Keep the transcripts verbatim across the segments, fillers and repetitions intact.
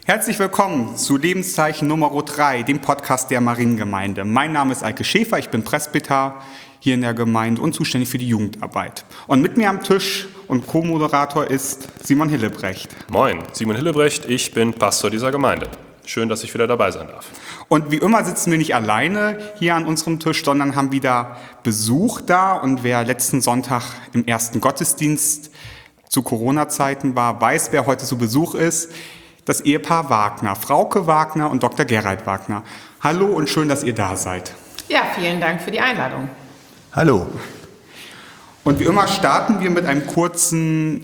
Herzlich willkommen zu Lebenszeichen Nummer drei, dem Podcast der Mariengemeinde. Mein Name ist Eike Schäfer, ich bin Presbyter hier in der Gemeinde und zuständig für die Jugendarbeit. Und mit mir am Tisch und Co-Moderator ist Simon Hillebrecht. Moin, Simon Hillebrecht, ich bin Pastor dieser Gemeinde. Schön, dass ich wieder dabei sein darf. Und wie immer sitzen wir nicht alleine hier an unserem Tisch, sondern haben wieder Besuch da. Und wer letzten Sonntag im ersten Gottesdienst zu Corona-Zeiten war, weiß, wer heute zu Besuch ist. Das Ehepaar Wagner, Frauke Wagner und Doktor Gerald Wagner. Hallo und schön, dass ihr da seid. Ja, vielen Dank für die Einladung. Hallo. Und wie immer starten wir mit einem kurzen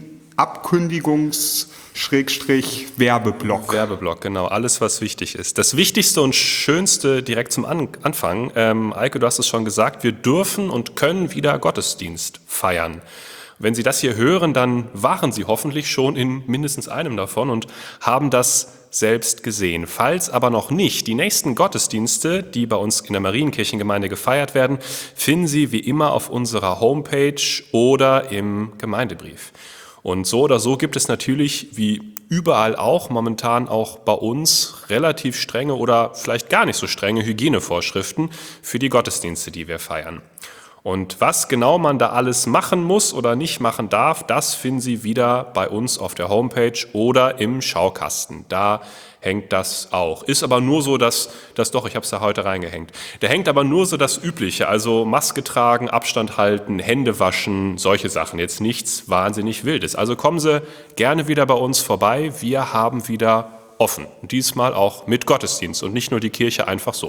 Abkündigungs-Werbeblock. Werbeblock, genau. Alles, was wichtig ist. Das Wichtigste und Schönste direkt zum An- Anfang. Ähm, Eike, du hast es schon gesagt, wir dürfen und können wieder Gottesdienst feiern. Wenn Sie das hier hören, dann waren Sie hoffentlich schon in mindestens einem davon und haben das selbst gesehen. Falls aber noch nicht, die nächsten Gottesdienste, die bei uns in der Marienkirchengemeinde gefeiert werden, finden Sie wie immer auf unserer Homepage oder im Gemeindebrief. Und so oder so gibt es natürlich, wie überall auch, momentan auch bei uns relativ strenge oder vielleicht gar nicht so strenge Hygienevorschriften für die Gottesdienste, die wir feiern. Und was genau man da alles machen muss oder nicht machen darf, das finden Sie wieder bei uns auf der Homepage oder im Schaukasten. Da hängt das auch. Ist aber nur so, dass, das doch, ich habe es da heute reingehängt, da hängt aber nur so das Übliche, also Maske tragen, Abstand halten, Hände waschen, solche Sachen. Jetzt nichts wahnsinnig Wildes. Also kommen Sie gerne wieder bei uns vorbei. Wir haben wieder offen. Diesmal auch mit Gottesdienst und nicht nur die Kirche einfach so.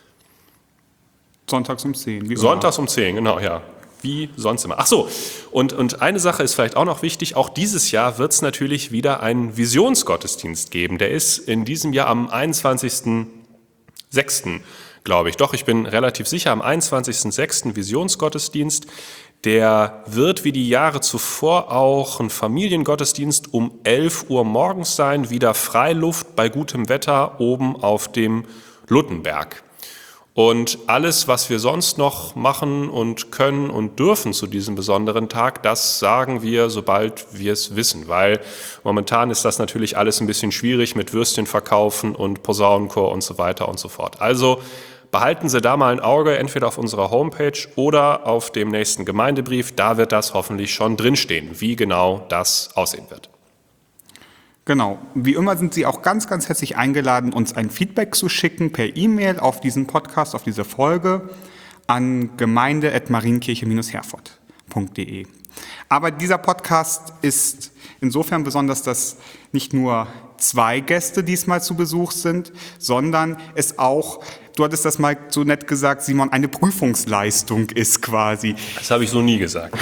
Sonntags um zehn. Wie Sonntags um zehn, genau, ja. Wie sonst immer. Ach so, und, und eine Sache ist vielleicht auch noch wichtig. Auch dieses Jahr wird es natürlich wieder einen Visionsgottesdienst geben. Der ist in diesem Jahr am einundzwanzigsten sechsten, glaube ich. Doch, ich bin relativ sicher, am einundzwanzigsten sechsten Visionsgottesdienst. Der wird wie die Jahre zuvor auch ein Familiengottesdienst um elf Uhr morgens sein. Wieder Freiluft bei gutem Wetter oben auf dem Luttenberg. Und alles, was wir sonst noch machen und können und dürfen zu diesem besonderen Tag, das sagen wir, sobald wir es wissen. Weil momentan ist das natürlich alles ein bisschen schwierig mit Würstchen verkaufen und Posaunenchor und so weiter und so fort. Also behalten Sie da mal ein Auge, entweder auf unserer Homepage oder auf dem nächsten Gemeindebrief. Da wird das hoffentlich schon drinstehen, wie genau das aussehen wird. Genau. Wie immer sind Sie auch ganz, ganz herzlich eingeladen, uns ein Feedback zu schicken per E-Mail auf diesen Podcast, auf diese Folge an gemeinde at marienkirche herford punkt de. Aber dieser Podcast ist insofern besonders, dass nicht nur zwei Gäste diesmal zu Besuch sind, sondern es auch, du hattest das mal so nett gesagt, Simon, eine Prüfungsleistung ist quasi. Das habe ich so nie gesagt.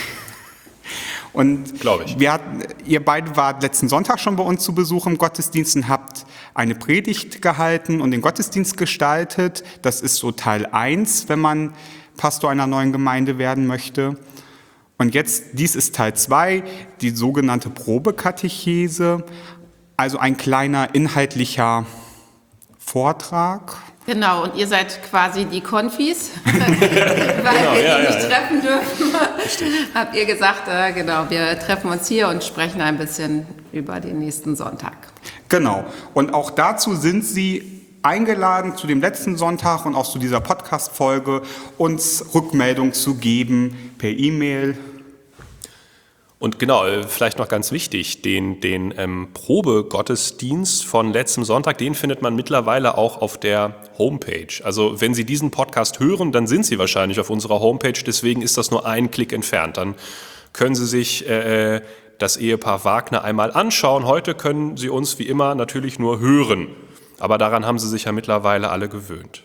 Und glaube ich. Wir hatten, ihr beide wart letzten Sonntag schon bei uns zu Besuch im Gottesdienst und habt eine Predigt gehalten und den Gottesdienst gestaltet. Das ist so Teil eins, wenn man Pastor einer neuen Gemeinde werden möchte. Und jetzt, dies ist Teil zwei, die sogenannte Probekatechese, also ein kleiner inhaltlicher Vortrag. Genau, und ihr seid quasi die Konfis, weil genau, wir ja, die nicht ja, treffen dürfen. Richtig. Habt ihr gesagt, äh, genau, wir treffen uns hier und sprechen ein bisschen über den nächsten Sonntag. Genau, und auch dazu sind Sie eingeladen, zu dem letzten Sonntag und auch zu dieser Podcast-Folge uns Rückmeldung zu geben per E-Mail. Und genau, vielleicht noch ganz wichtig, den, den ähm, Probegottesdienst von letztem Sonntag, den findet man mittlerweile auch auf der Homepage. Also wenn Sie diesen Podcast hören, dann sind Sie wahrscheinlich auf unserer Homepage, deswegen ist das nur ein Klick entfernt. Dann können Sie sich äh, das Ehepaar Wagner einmal anschauen. Heute können Sie uns wie immer natürlich nur hören, aber daran haben Sie sich ja mittlerweile alle gewöhnt.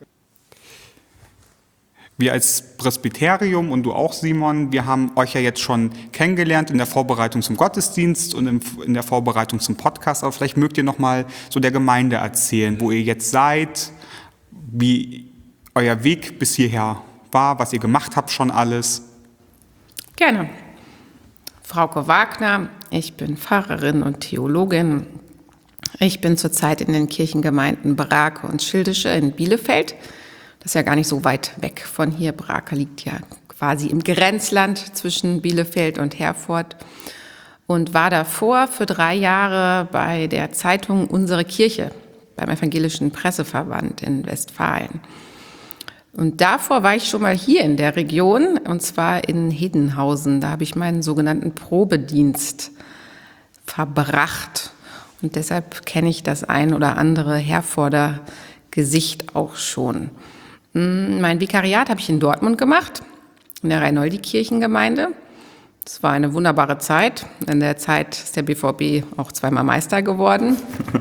Wir als Presbyterium und du auch, Simon, wir haben euch ja jetzt schon kennengelernt in der Vorbereitung zum Gottesdienst und in der Vorbereitung zum Podcast. Aber vielleicht mögt ihr noch mal so der Gemeinde erzählen, wo ihr jetzt seid, wie euer Weg bis hierher war, was ihr gemacht habt schon alles. Gerne. Frauke Wagner, ich bin Pfarrerin und Theologin. Ich bin zurzeit in den Kirchengemeinden Brake und Schildische in Bielefeld. Das ist ja gar nicht so weit weg von hier. Brake liegt ja quasi im Grenzland zwischen Bielefeld und Herford. und war davor für drei Jahre bei der Zeitung Unsere Kirche, beim Evangelischen Presseverband in Westfalen. Und davor war ich schon mal hier in der Region, und zwar in Hedenhausen. Da habe ich meinen sogenannten Probedienst verbracht. Und deshalb kenne ich das ein oder andere Herforder Gesicht auch schon. Mein Vikariat habe ich in Dortmund gemacht, in der Reinoldi-Kirchengemeinde. Es war eine wunderbare Zeit. In der Zeit ist der B V B auch zweimal Meister geworden.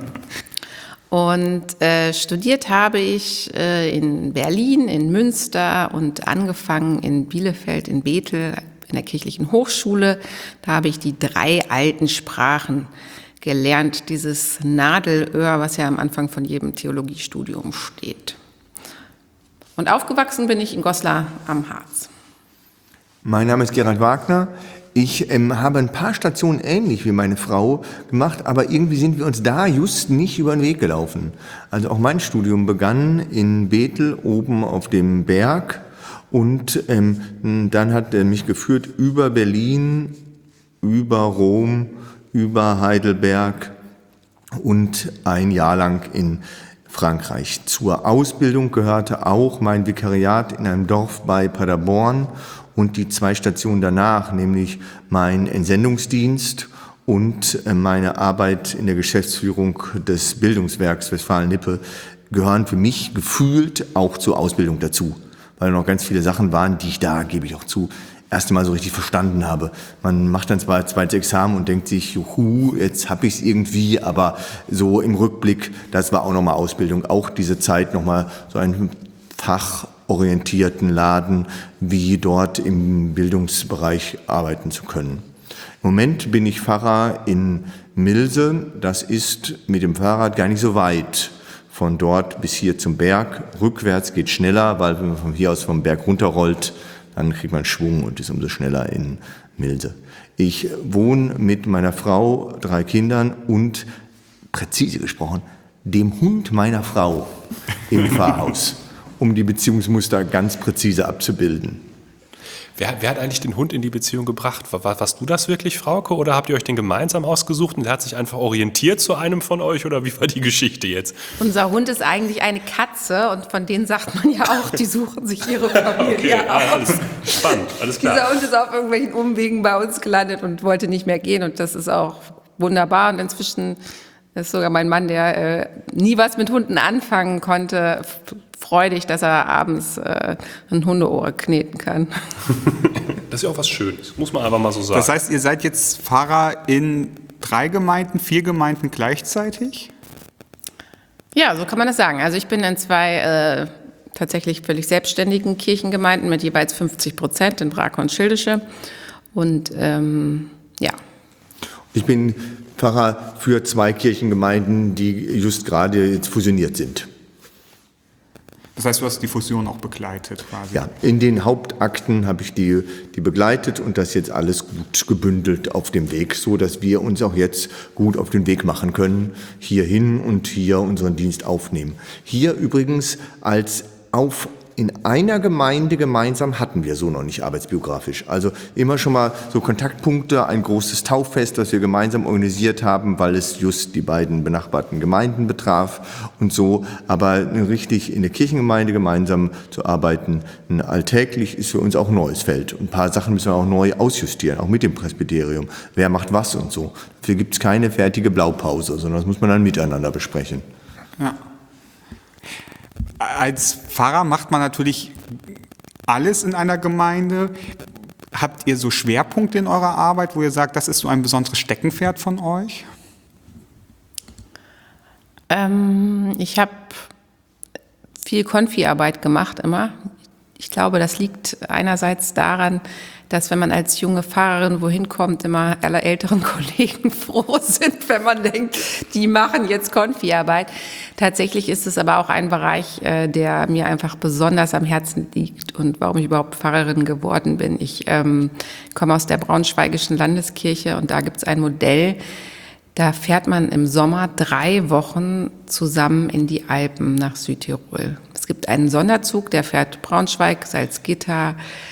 Und äh, studiert habe ich äh, in Berlin, in Münster und angefangen in Bielefeld, in Bethel, in der kirchlichen Hochschule. Da habe ich die drei alten Sprachen gelernt, dieses Nadelöhr, was ja am Anfang von jedem Theologiestudium steht. Und aufgewachsen bin ich in Goslar am Harz. Mein Name ist Gerald Wagner. Ich ähm, habe ein paar Stationen ähnlich wie meine Frau gemacht, aber irgendwie sind wir uns da just nicht über den Weg gelaufen. Also auch mein Studium begann in Bethel oben auf dem Berg und ähm, dann hat er mich geführt über Berlin, über Rom, über Heidelberg und ein Jahr lang in Frankreich. Zur Ausbildung gehörte auch mein Vikariat in einem Dorf bei Paderborn und die zwei Stationen danach, nämlich mein Entsendungsdienst und meine Arbeit in der Geschäftsführung des Bildungswerks Westfalen-Lippe, gehören für mich gefühlt auch zur Ausbildung dazu, weil noch ganz viele Sachen waren, die ich da, gebe ich auch zu, erst einmal so richtig verstanden habe. Man macht dann zwar zweites Examen und denkt sich, juhu, jetzt habe ich es irgendwie, aber so im Rückblick, das war auch nochmal Ausbildung, auch diese Zeit nochmal so ein fachorientierten Laden, wie dort im Bildungsbereich arbeiten zu können. Im Moment bin ich Pfarrer in Milse, das ist mit dem Fahrrad gar nicht so weit. Von dort bis hier zum Berg, rückwärts geht schneller, weil wenn man von hier aus vom Berg runterrollt, dann kriegt man Schwung und ist umso schneller in Milse. Ich wohne mit meiner Frau, drei Kindern und, präzise gesprochen, dem Hund meiner Frau im Pfarrhaus, um die Beziehungsmuster ganz präzise abzubilden. Wer, wer hat eigentlich den Hund in die Beziehung gebracht? War, warst du das wirklich, Frauke, oder habt ihr euch den gemeinsam ausgesucht und der hat sich einfach orientiert zu einem von euch, oder wie war die Geschichte jetzt? Unser Hund ist eigentlich eine Katze und von denen sagt man ja auch, die suchen sich ihre Familie Okay, aus. alles spannend, alles klar. Dieser Hund ist auf irgendwelchen Umwegen bei uns gelandet und wollte nicht mehr gehen und das ist auch wunderbar und inzwischen ist sogar mein Mann, der äh, nie was mit Hunden anfangen konnte, f- freudig, dass er abends äh, ein Hundeohr kneten kann. Das ist ja auch was Schönes, muss man einfach mal so sagen. Das heißt, ihr seid jetzt Pfarrer in drei Gemeinden, vier Gemeinden gleichzeitig? Ja, so kann man das sagen. Also ich bin in zwei äh, tatsächlich völlig selbstständigen Kirchengemeinden mit jeweils fünfzig Prozent in Brake und Schildische. Und ähm, ja. Ich bin Pfarrer für zwei Kirchengemeinden, die just gerade jetzt fusioniert sind. Das heißt, du hast die Fusion auch begleitet quasi. Ja, in den Hauptakten habe ich die, die begleitet und das jetzt alles gut gebündelt auf dem Weg, so dass wir uns auch jetzt gut auf den Weg machen können, hierhin und hier unseren Dienst aufnehmen. Hier übrigens als auf in einer Gemeinde gemeinsam hatten wir so noch nicht arbeitsbiografisch. Also immer schon mal so Kontaktpunkte, ein großes Tauffest, das wir gemeinsam organisiert haben, weil es just die beiden benachbarten Gemeinden betraf und so. Aber richtig in der Kirchengemeinde gemeinsam zu arbeiten, alltäglich ist für uns auch ein neues Feld. Und ein paar Sachen müssen wir auch neu ausjustieren, auch mit dem Presbyterium. Wer macht was und so. Dafür gibt es keine fertige Blaupause, sondern das muss man dann miteinander besprechen. Ja. Als Pfarrer macht man natürlich alles in einer Gemeinde. Habt ihr so Schwerpunkte in eurer Arbeit, wo ihr sagt, das ist so ein besonderes Steckenpferd von euch? Ähm, ich habe viel Konfi-Arbeit gemacht immer. Ich glaube, das liegt einerseits daran, dass wenn man als junge Pfarrerin wohin kommt, immer alle älteren Kollegen froh sind, wenn man denkt, die machen jetzt Konfi-Arbeit. Tatsächlich ist es aber auch ein Bereich, der mir einfach besonders am Herzen liegt und warum ich überhaupt Pfarrerin geworden bin. Ich ähm, komme aus der Braunschweigischen Landeskirche und da gibt es ein Modell, da fährt man im Sommer drei Wochen zusammen in die Alpen nach Südtirol. Es gibt einen Sonderzug, der fährt Braunschweig, Salzgitter,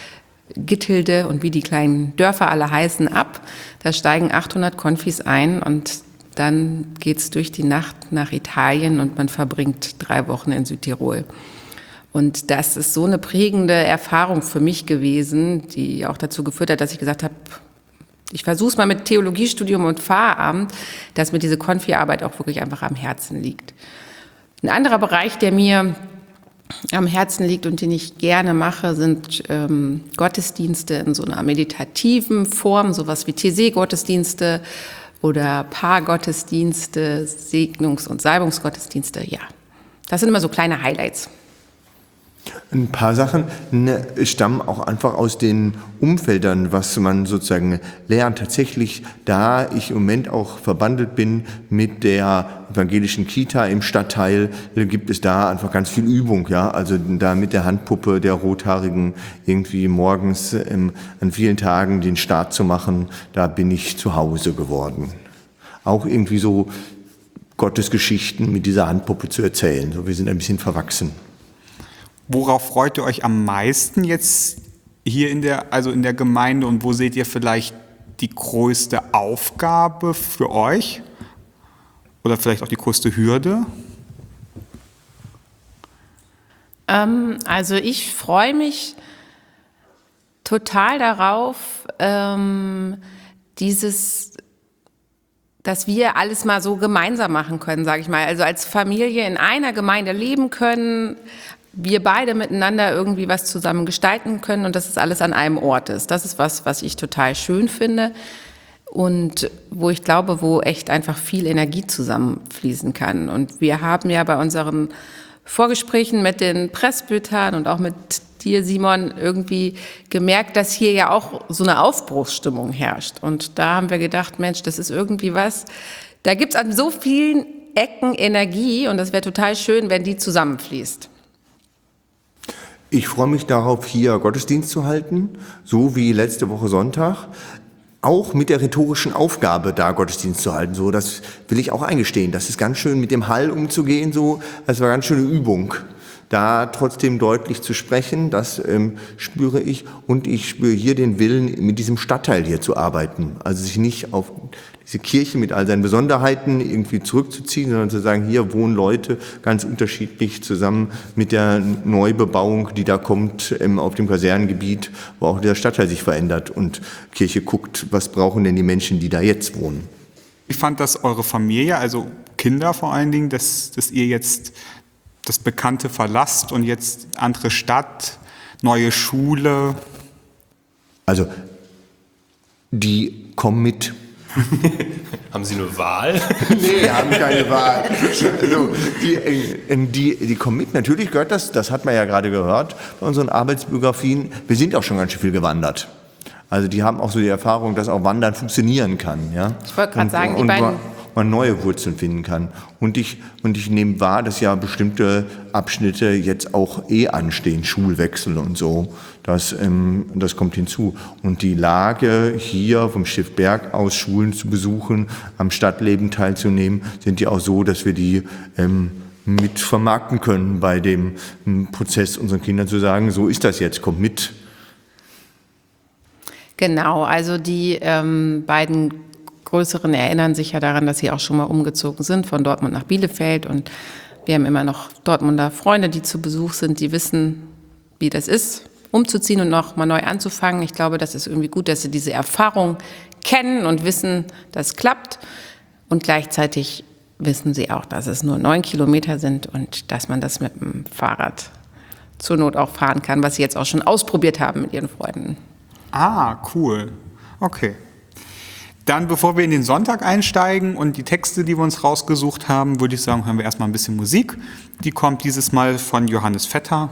Gittilde und wie die kleinen Dörfer alle heißen ab. Da steigen achthundert Konfis ein und dann geht's durch die Nacht nach Italien und man verbringt drei Wochen in Südtirol. Und das ist so eine prägende Erfahrung für mich gewesen, die auch dazu geführt hat, dass ich gesagt habe, ich versuche es mal mit Theologiestudium und Pfarramt, dass mir diese Konfi-Arbeit auch wirklich einfach am Herzen liegt. Ein anderer Bereich, der mir am Herzen liegt und den ich gerne mache, sind ähm, Gottesdienste in so einer meditativen Form, sowas wie T C-Gottesdienste oder Paargottesdienste, Segnungs- und Salbungsgottesdienste. Ja, das sind immer so kleine Highlights. Ein paar Sachen ne, stammen auch einfach aus den Umfeldern, was man sozusagen lernt. Tatsächlich, da ich im Moment auch verbandelt bin mit der evangelischen Kita im Stadtteil, gibt es da einfach ganz viel Übung. Ja, also da mit der Handpuppe der Rothaarigen irgendwie morgens ähm, an vielen Tagen den Start zu machen, da bin ich zu Hause geworden. Auch irgendwie so Gottesgeschichten mit dieser Handpuppe zu erzählen. So, wir sind ein bisschen verwachsen. Worauf freut ihr euch am meisten jetzt hier in der, also in der Gemeinde, und wo seht ihr vielleicht die größte Aufgabe für euch oder vielleicht auch die größte Hürde? Ähm, also ich freue mich total darauf, ähm, dieses, dass wir alles mal so gemeinsam machen können, sage ich mal. Also als Familie in einer Gemeinde leben können, wir beide miteinander irgendwie was zusammen gestalten können und dass es alles an einem Ort ist. Das ist was, was ich total schön finde und wo ich glaube, wo echt einfach viel Energie zusammenfließen kann. Und wir haben ja bei unseren Vorgesprächen mit den Presbytern und auch mit dir, Simon, irgendwie gemerkt, dass hier ja auch so eine Aufbruchsstimmung herrscht. Und da haben wir gedacht, Mensch, das ist irgendwie was, da gibt's an so vielen Ecken Energie und das wäre total schön, wenn die zusammenfließt. Ich freue mich darauf, hier Gottesdienst zu halten, so wie letzte Woche Sonntag, auch mit der rhetorischen Aufgabe, da Gottesdienst zu halten. So, das will ich auch eingestehen. Das ist ganz schön, mit dem Hall umzugehen. So, das war eine ganz schöne Übung, da trotzdem deutlich zu sprechen. Das ähm, spüre ich, und ich spüre hier den Willen, mit diesem Stadtteil hier zu arbeiten. Also sich nicht auf diese Kirche mit all seinen Besonderheiten irgendwie zurückzuziehen, sondern zu sagen, hier wohnen Leute ganz unterschiedlich zusammen mit der Neubebauung, die da kommt ähm, auf dem Kasernengebiet, wo auch der Stadtteil sich verändert und Kirche guckt, was brauchen denn die Menschen, die da jetzt wohnen. Wie fand das eure Familie, also Kinder vor allen Dingen, dass, dass ihr jetzt das Bekannte verlasst und jetzt andere Stadt, neue Schule? Also, die kommen mit. Haben Sie eine Wahl? Nee, haben keine Wahl. Also, die, die, die kommen mit, natürlich gehört das, das hat man ja gerade gehört, bei unseren Arbeitsbiografien, wir sind auch schon ganz schön viel gewandert. Also die haben auch so die Erfahrung, dass auch Wandern funktionieren kann. Ja? Ich wollte gerade sagen, die und beiden... man neue Wurzeln finden kann. Und ich, und ich nehme wahr, dass ja bestimmte Abschnitte jetzt auch eh anstehen, Schulwechsel und so. Das, ähm, das kommt hinzu. Und die Lage, hier vom Stift Berg aus Schulen zu besuchen, am Stadtleben teilzunehmen, sind ja auch so, dass wir die ähm, mit vermarkten können bei dem ähm, Prozess, unseren Kindern zu sagen, so ist das jetzt, kommt mit. Genau, also die ähm, beiden Größeren erinnern sich ja daran, dass sie auch schon mal umgezogen sind von Dortmund nach Bielefeld, und wir haben immer noch Dortmunder Freunde, die zu Besuch sind, die wissen, wie das ist, umzuziehen und noch mal neu anzufangen. Ich glaube, das ist irgendwie gut, dass sie diese Erfahrung kennen und wissen, das klappt, und gleichzeitig wissen sie auch, dass es nur neun Kilometer sind und dass man das mit dem Fahrrad zur Not auch fahren kann, was sie jetzt auch schon ausprobiert haben mit ihren Freunden. Ah, cool. Okay. Dann, bevor wir in den Sonntag einsteigen und die Texte, die wir uns rausgesucht haben, würde ich sagen, hören wir erstmal ein bisschen Musik. Die kommt dieses Mal von Johannes Vetter.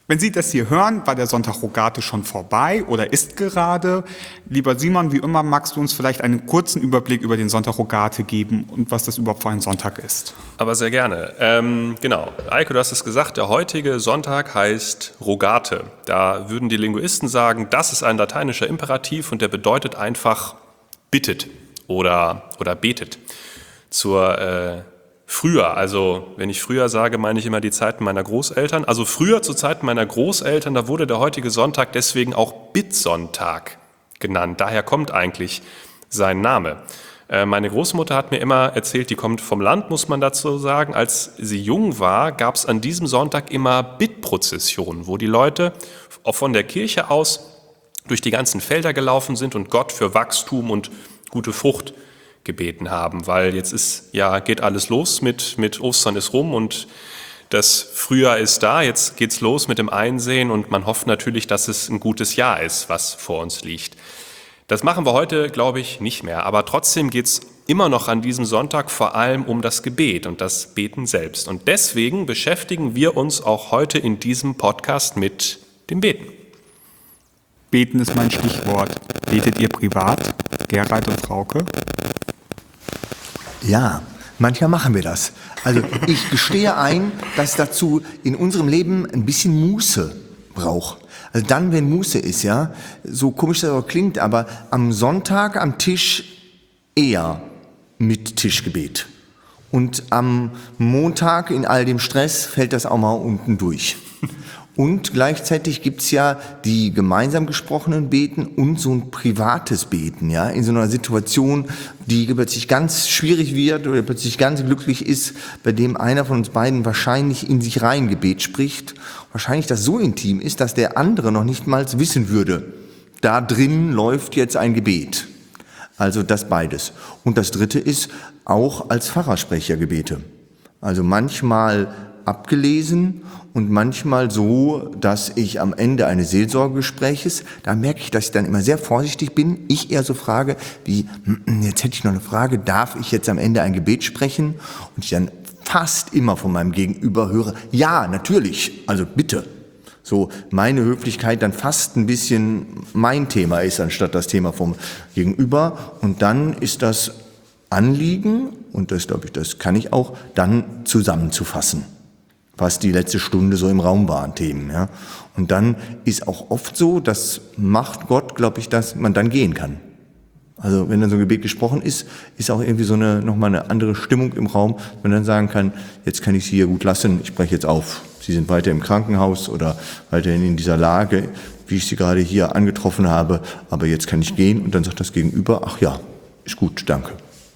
Wenn Sie das hier hören, war der Sonntag Rogate schon vorbei oder ist gerade. Lieber Simon, wie immer, magst du uns vielleicht einen kurzen Überblick über den Sonntag Rogate geben und was das überhaupt für ein Sonntag ist? Aber sehr gerne. Ähm, genau, Eike, du hast es gesagt, der heutige Sonntag heißt Rogate. Da würden die Linguisten sagen, das ist ein lateinischer Imperativ und der bedeutet einfach bittet oder, oder betet. Zur äh, Früher, also wenn ich früher sage, meine ich immer die Zeiten meiner Großeltern. Also früher zu Zeiten meiner Großeltern, da wurde der heutige Sonntag deswegen auch Bittsonntag genannt. Daher kommt eigentlich sein Name. Äh, meine Großmutter hat mir immer erzählt, die kommt vom Land, muss man dazu sagen. Als sie jung war, gab es an diesem Sonntag immer Bittprozessionen, wo die Leute auch von der Kirche aus durch die ganzen Felder gelaufen sind und Gott für Wachstum und gute Frucht gebeten haben, weil jetzt ist, ja, geht alles los mit, mit Ostern ist rum und das Frühjahr ist da, jetzt geht's los mit dem Einsehen und man hofft natürlich, dass es ein gutes Jahr ist, was vor uns liegt. Das machen wir heute, glaube ich, nicht mehr, aber trotzdem geht's immer noch an diesem Sonntag vor allem um das Gebet und das Beten selbst. Und deswegen beschäftigen wir uns auch heute in diesem Podcast mit dem Beten. Beten ist mein Stichwort. Betet ihr privat, Gerald und Frauke? Ja, manchmal machen wir das. Also ich gestehe ein, dass dazu in unserem Leben ein bisschen Muße braucht. Also dann, wenn Muße ist, ja, so komisch das auch klingt, aber am Sonntag am Tisch eher mit Tischgebet. Und am Montag in all dem Stress fällt das auch mal unten durch. Und gleichzeitig gibt's ja die gemeinsam gesprochenen Beten und so ein privates Beten, ja, in so einer Situation, die plötzlich ganz schwierig wird oder plötzlich ganz glücklich ist, bei dem einer von uns beiden wahrscheinlich in sich rein Gebet spricht, wahrscheinlich das so intim ist, dass der andere noch nicht mal wissen würde, da drin läuft jetzt ein Gebet. Also das beides. Und das dritte ist auch als Pfarrersprecher Gebete. Also manchmal abgelesen und manchmal so, dass ich am Ende eines Seelsorgegespräches, da merke ich, dass ich dann immer sehr vorsichtig bin. Ich eher so frage, wie, jetzt hätte ich noch eine Frage, darf ich jetzt am Ende ein Gebet sprechen? Und ich dann fast immer von meinem Gegenüber höre, ja, natürlich, also bitte. So meine Höflichkeit dann fast ein bisschen mein Thema ist, anstatt das Thema vom Gegenüber. Und dann ist das Anliegen, und das glaube ich, das kann ich auch, dann zusammenzufassen, was die letzte Stunde so im Raum war an Themen. Ja. Und dann ist auch oft so, das macht Gott, glaube ich, dass man dann gehen kann. Also wenn dann so ein Gebet gesprochen ist, ist auch irgendwie so eine nochmal eine andere Stimmung im Raum, wenn man dann sagen kann, jetzt kann ich Sie hier gut lassen, ich breche jetzt auf. Sie sind weiter im Krankenhaus oder weiterhin in dieser Lage, wie ich Sie gerade hier angetroffen habe, aber jetzt kann ich gehen. Und dann sagt das Gegenüber, ach ja, ist gut, danke.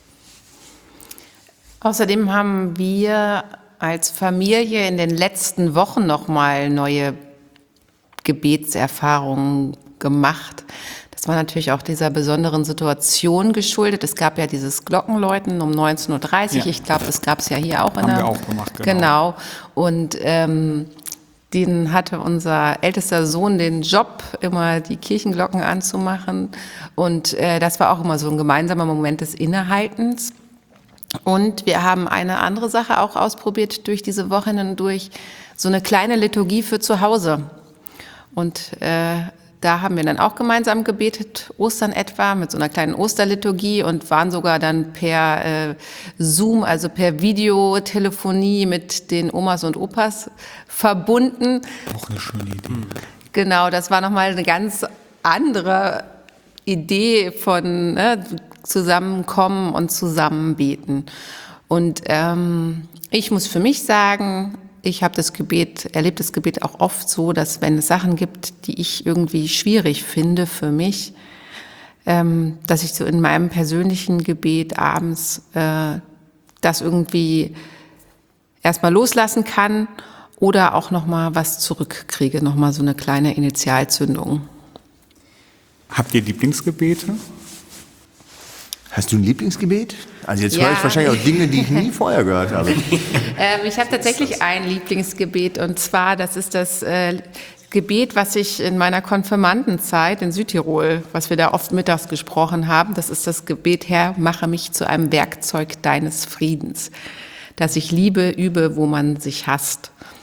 Außerdem haben wir als Familie in den letzten Wochen nochmal neue Gebetserfahrungen gemacht. Das war natürlich auch dieser besonderen Situation geschuldet. Es gab ja dieses Glockenläuten um neunzehn Uhr dreißig. Ja. Ich glaube, das gab es ja hier auch. In Haben der, wir auch gemacht, genau. Genau. Und ähm, den hatte unser ältester Sohn den Job, immer die Kirchenglocken anzumachen. Und äh, das war auch immer so ein gemeinsamer Moment des Innehaltens. Und wir haben eine andere Sache auch ausprobiert durch diese Wochen hindurch, so eine kleine Liturgie für zu Hause. Und äh, da haben wir dann auch gemeinsam gebetet, Ostern etwa, mit so einer kleinen Osterliturgie und waren sogar dann per äh, Zoom, also per Videotelefonie mit den Omas und Opas verbunden. Auch eine schöne Idee. Genau, das war nochmal eine ganz andere Idee von ne, Zusammenkommen und Zusammenbeten. Und ähm, ich muss für mich sagen, ich habe das Gebet, erlebe das Gebet auch oft so, dass wenn es Sachen gibt, die ich irgendwie schwierig finde für mich, ähm, dass ich so in meinem persönlichen Gebet abends äh, das irgendwie erstmal loslassen kann oder auch nochmal was zurückkriege, nochmal so eine kleine Initialzündung. Habt ihr Lieblingsgebete? Hast du ein Lieblingsgebet? Also jetzt Ja. höre ich wahrscheinlich auch Dinge, die ich nie vorher gehört habe. Ähm, ich habe tatsächlich ein Lieblingsgebet und zwar, das ist das äh, Gebet, was ich in meiner Konfirmandenzeit in Südtirol, was wir da oft mittags gesprochen haben, das ist das Gebet, Herr, mache mich zu einem Werkzeug deines Friedens, dass ich Liebe übe, wo man sich hasst.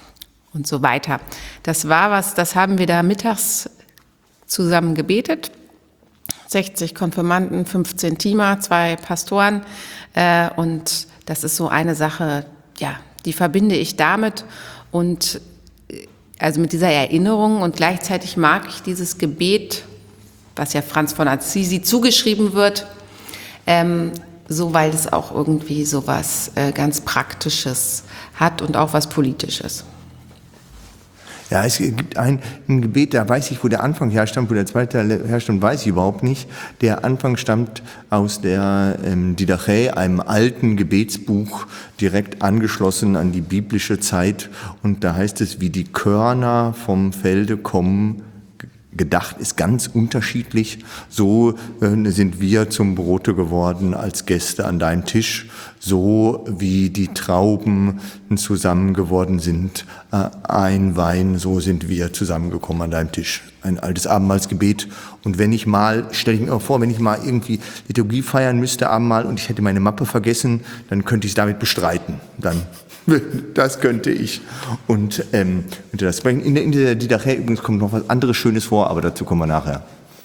und so weiter. Das war was, das haben wir da mittags zusammen gebetet. sechzig Konfirmanden, fünfzehn Teamer, zwei Pastoren. Äh, und das ist so eine Sache, ja, die verbinde ich damit und also mit dieser Erinnerung. Und gleichzeitig mag ich dieses Gebet, was ja Franz von Assisi zugeschrieben wird, ähm, so, weil es auch irgendwie so was äh, ganz Praktisches hat und auch was Politisches. Ja, es gibt ein, ein Gebet, da weiß ich, wo der Anfang herstammt, wo der zweite Teil herstammt, weiß ich überhaupt nicht. Der Anfang stammt aus der ähm, Didache, einem alten Gebetsbuch, direkt angeschlossen an die biblische Zeit. Und da heißt es, wie die Körner vom Felde kommen, gedacht ist ganz unterschiedlich. So äh, sind wir zum Brote geworden als Gäste an deinem Tisch, so wie die Trauben zusammen geworden sind, äh, ein Wein, so sind wir zusammengekommen an deinem Tisch. Ein altes Abendmahlsgebet. Und wenn ich mal, stelle ich mir auch vor, wenn ich mal irgendwie Liturgie feiern müsste, Abendmahl, und ich hätte meine Mappe vergessen, dann könnte ich es damit bestreiten. Dann das könnte ich. Und ähm, das in der, in der Didache übrigens kommt noch was anderes Schönes vor, aber dazu kommen wir nachher.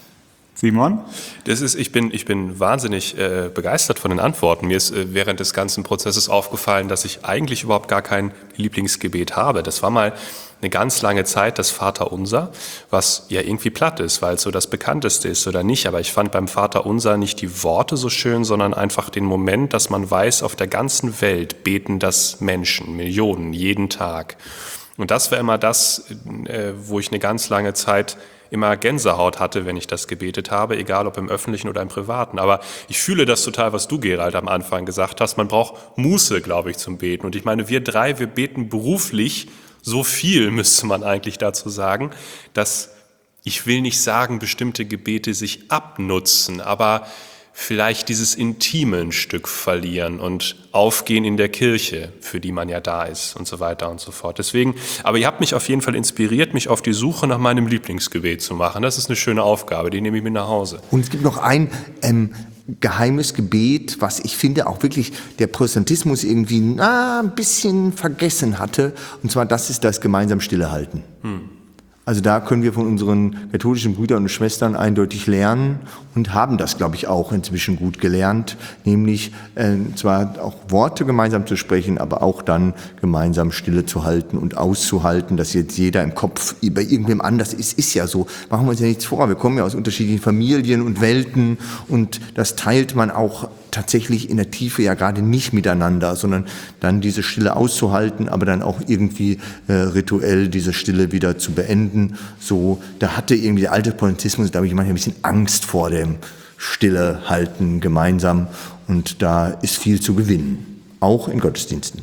Simon? Das ist, ich bin, ich bin wahnsinnig äh, begeistert von den Antworten. Mir ist äh, während des ganzen Prozesses aufgefallen, dass ich eigentlich überhaupt gar kein Lieblingsgebet habe. Das war mal eine ganz lange Zeit das Vaterunser, was ja irgendwie platt ist, weil es so das Bekannteste ist oder nicht. Aber ich fand beim Vaterunser nicht die Worte so schön, sondern einfach den Moment, dass man weiß, auf der ganzen Welt beten das Menschen, Millionen, jeden Tag. Und das war immer das, äh, wo ich eine ganz lange Zeit immer Gänsehaut hatte, wenn ich das gebetet habe, egal ob im Öffentlichen oder im Privaten. Aber ich fühle das total, was du, Gerald, am Anfang gesagt hast. Man braucht Muße, glaube ich, zum Beten. Und ich meine, wir drei, wir beten beruflich so viel, müsste man eigentlich dazu sagen, dass, ich will nicht sagen, bestimmte Gebete sich abnutzen, aber vielleicht dieses Intime ein Stück verlieren und aufgehen in der Kirche, für die man ja da ist und so weiter und so fort. Deswegen, aber ihr habt mich auf jeden Fall inspiriert, mich auf die Suche nach meinem Lieblingsgebet zu machen. Das ist eine schöne Aufgabe, die nehme ich mit nach Hause. Und es gibt noch ein ähm, geheimes Gebet, was ich finde auch wirklich der Protestantismus irgendwie na, ein bisschen vergessen hatte. Und zwar, das ist das gemeinsam Stillehalten. Hm. Also da können wir von unseren katholischen Brüdern und Schwestern eindeutig lernen und haben das, glaube ich, auch inzwischen gut gelernt, nämlich äh, zwar auch Worte gemeinsam zu sprechen, aber auch dann gemeinsam Stille zu halten und auszuhalten, dass jetzt jeder im Kopf bei irgendwem anders ist, ist ja so. Machen wir uns ja nichts vor, wir kommen ja aus unterschiedlichen Familien und Welten und das teilt man auch tatsächlich in der Tiefe ja gerade nicht miteinander, sondern dann diese Stille auszuhalten, aber dann auch irgendwie äh, rituell diese Stille wieder zu beenden. So, da hatte irgendwie der alte Protestantismus, glaube ich, manchmal ein bisschen Angst vor dem Stille halten gemeinsam und da ist viel zu gewinnen, auch in Gottesdiensten.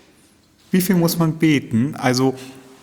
Wie viel muss man beten? Also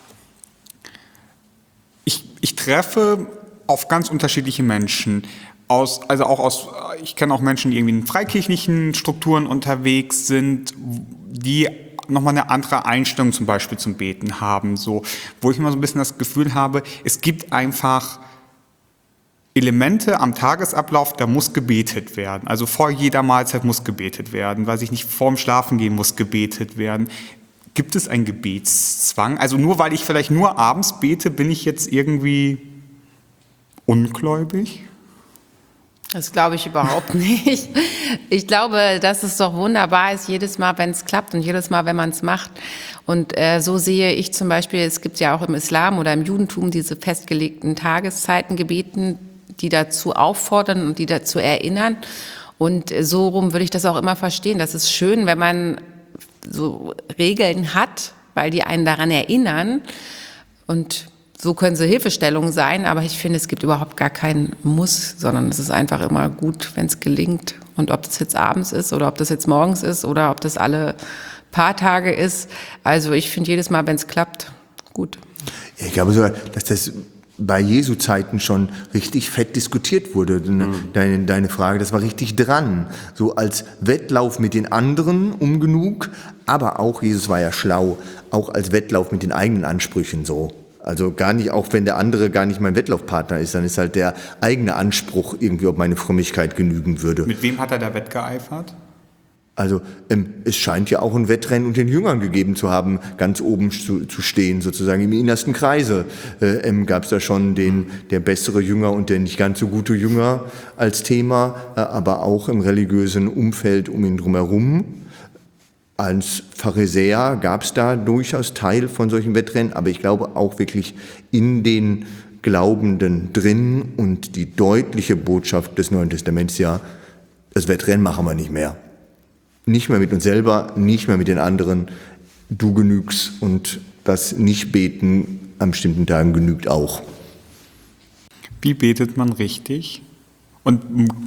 ich, ich treffe auf ganz unterschiedliche Menschen. Aus, also auch aus, ich kenne auch Menschen, die irgendwie in freikirchlichen Strukturen unterwegs sind, die nochmal eine andere Einstellung zum Beispiel zum Beten haben, so, wo ich immer so ein bisschen das Gefühl habe, es gibt einfach Elemente am Tagesablauf, da muss gebetet werden. Also vor jeder Mahlzeit muss gebetet werden, weiß ich nicht, vorm Schlafengehen muss gebetet werden. Gibt es einen Gebetszwang? Also nur weil ich vielleicht nur abends bete, bin ich jetzt irgendwie ungläubig? Das glaube ich überhaupt nicht. Ich glaube, dass es doch wunderbar ist, jedes Mal, wenn es klappt und jedes Mal, wenn man es macht. Und äh, so sehe ich zum Beispiel, es gibt ja auch im Islam oder im Judentum diese festgelegten Tageszeiten, Gebeten, die dazu auffordern und die dazu erinnern. Und so rum würde ich das auch immer verstehen. Das ist schön, wenn man so Regeln hat, weil die einen daran erinnern. Und so können sie Hilfestellung sein, aber ich finde, es gibt überhaupt gar keinen Muss, sondern es ist einfach immer gut, wenn es gelingt. Und ob das jetzt abends ist oder ob das jetzt morgens ist oder ob das alle paar Tage ist. Also ich finde jedes Mal, wenn es klappt, gut. Ja, ich glaube sogar, dass das bei Jesu Zeiten schon richtig fett diskutiert wurde. Mhm. Deine, deine Frage, das war richtig dran. So als Wettlauf mit den anderen um genug, aber auch, Jesus war ja schlau, auch als Wettlauf mit den eigenen Ansprüchen so. Also gar nicht, auch wenn der andere gar nicht mein Wettlaufpartner ist, dann ist halt der eigene Anspruch irgendwie, ob meine Frömmigkeit genügen würde. Mit wem hat er da wettgeeifert? Also ähm, es scheint ja auch ein Wettrennen unter den Jüngern gegeben zu haben, ganz oben zu, zu stehen, sozusagen im innersten Kreise. Äh, ähm, gab es da schon den der bessere Jünger und der nicht ganz so gute Jünger als Thema, äh, aber auch im religiösen Umfeld um ihn drumherum. Als Pharisäer gab es da durchaus Teil von solchen Wettrennen, aber ich glaube auch wirklich in den Glaubenden drin und die deutliche Botschaft des Neuen Testaments ja, das Wettrennen machen wir nicht mehr. Nicht mehr mit uns selber, nicht mehr mit den anderen. Du genügst und das Nicht-Beten an bestimmten Tagen genügt auch. Wie betet man richtig? Und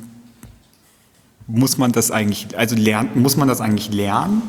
muss man das eigentlich, also lernen, muss man das eigentlich lernen?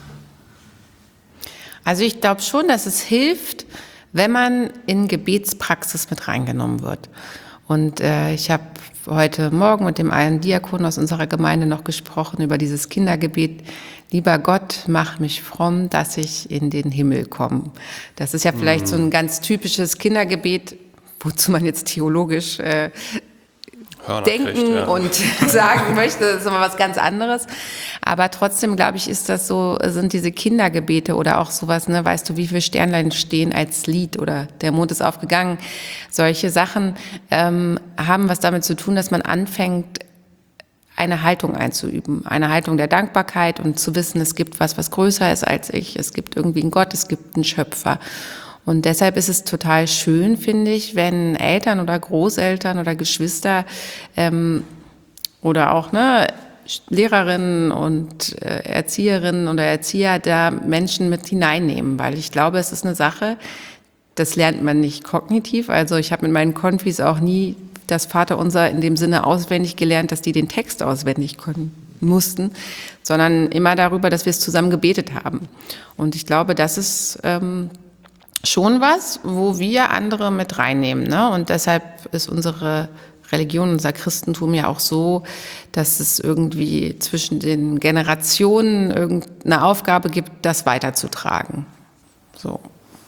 Also ich glaube schon, dass es hilft, wenn man in Gebetspraxis mit reingenommen wird. Und äh, ich habe heute Morgen mit dem einen Diakon aus unserer Gemeinde noch gesprochen über dieses Kindergebet. Lieber Gott, mach mich fromm, dass ich in den Himmel komme. Das ist ja vielleicht mhm. so ein ganz typisches Kindergebet, wozu man jetzt theologisch äh, denken kriegt, ja. und sagen möchte, das ist immer was ganz anderes. Aber trotzdem, glaube ich, ist das so, sind diese Kindergebete oder auch sowas, ne, weißt du, wie viele Sternlein stehen als Lied oder der Mond ist aufgegangen. Solche Sachen ähm, haben was damit zu tun, dass man anfängt, eine Haltung einzuüben, eine Haltung der Dankbarkeit und zu wissen, es gibt was, was größer ist als ich, es gibt irgendwie einen Gott, es gibt einen Schöpfer. Und deshalb ist es total schön, finde ich, wenn Eltern oder Großeltern oder Geschwister ähm, oder auch ne, Lehrerinnen und äh, Erzieherinnen oder Erzieher da Menschen mit hineinnehmen, weil ich glaube, es ist eine Sache, das lernt man nicht kognitiv. Also ich habe mit meinen Konfis auch nie das Vaterunser in dem Sinne auswendig gelernt, dass die den Text auswendig können mussten, sondern immer darüber, dass wir es zusammen gebetet haben. Und ich glaube, das ist ähm, schon was, wo wir andere mit reinnehmen, ne? Und deshalb ist unsere Religion, unser Christentum ja auch so, dass es irgendwie zwischen den Generationen irgendeine Aufgabe gibt, das weiterzutragen. So.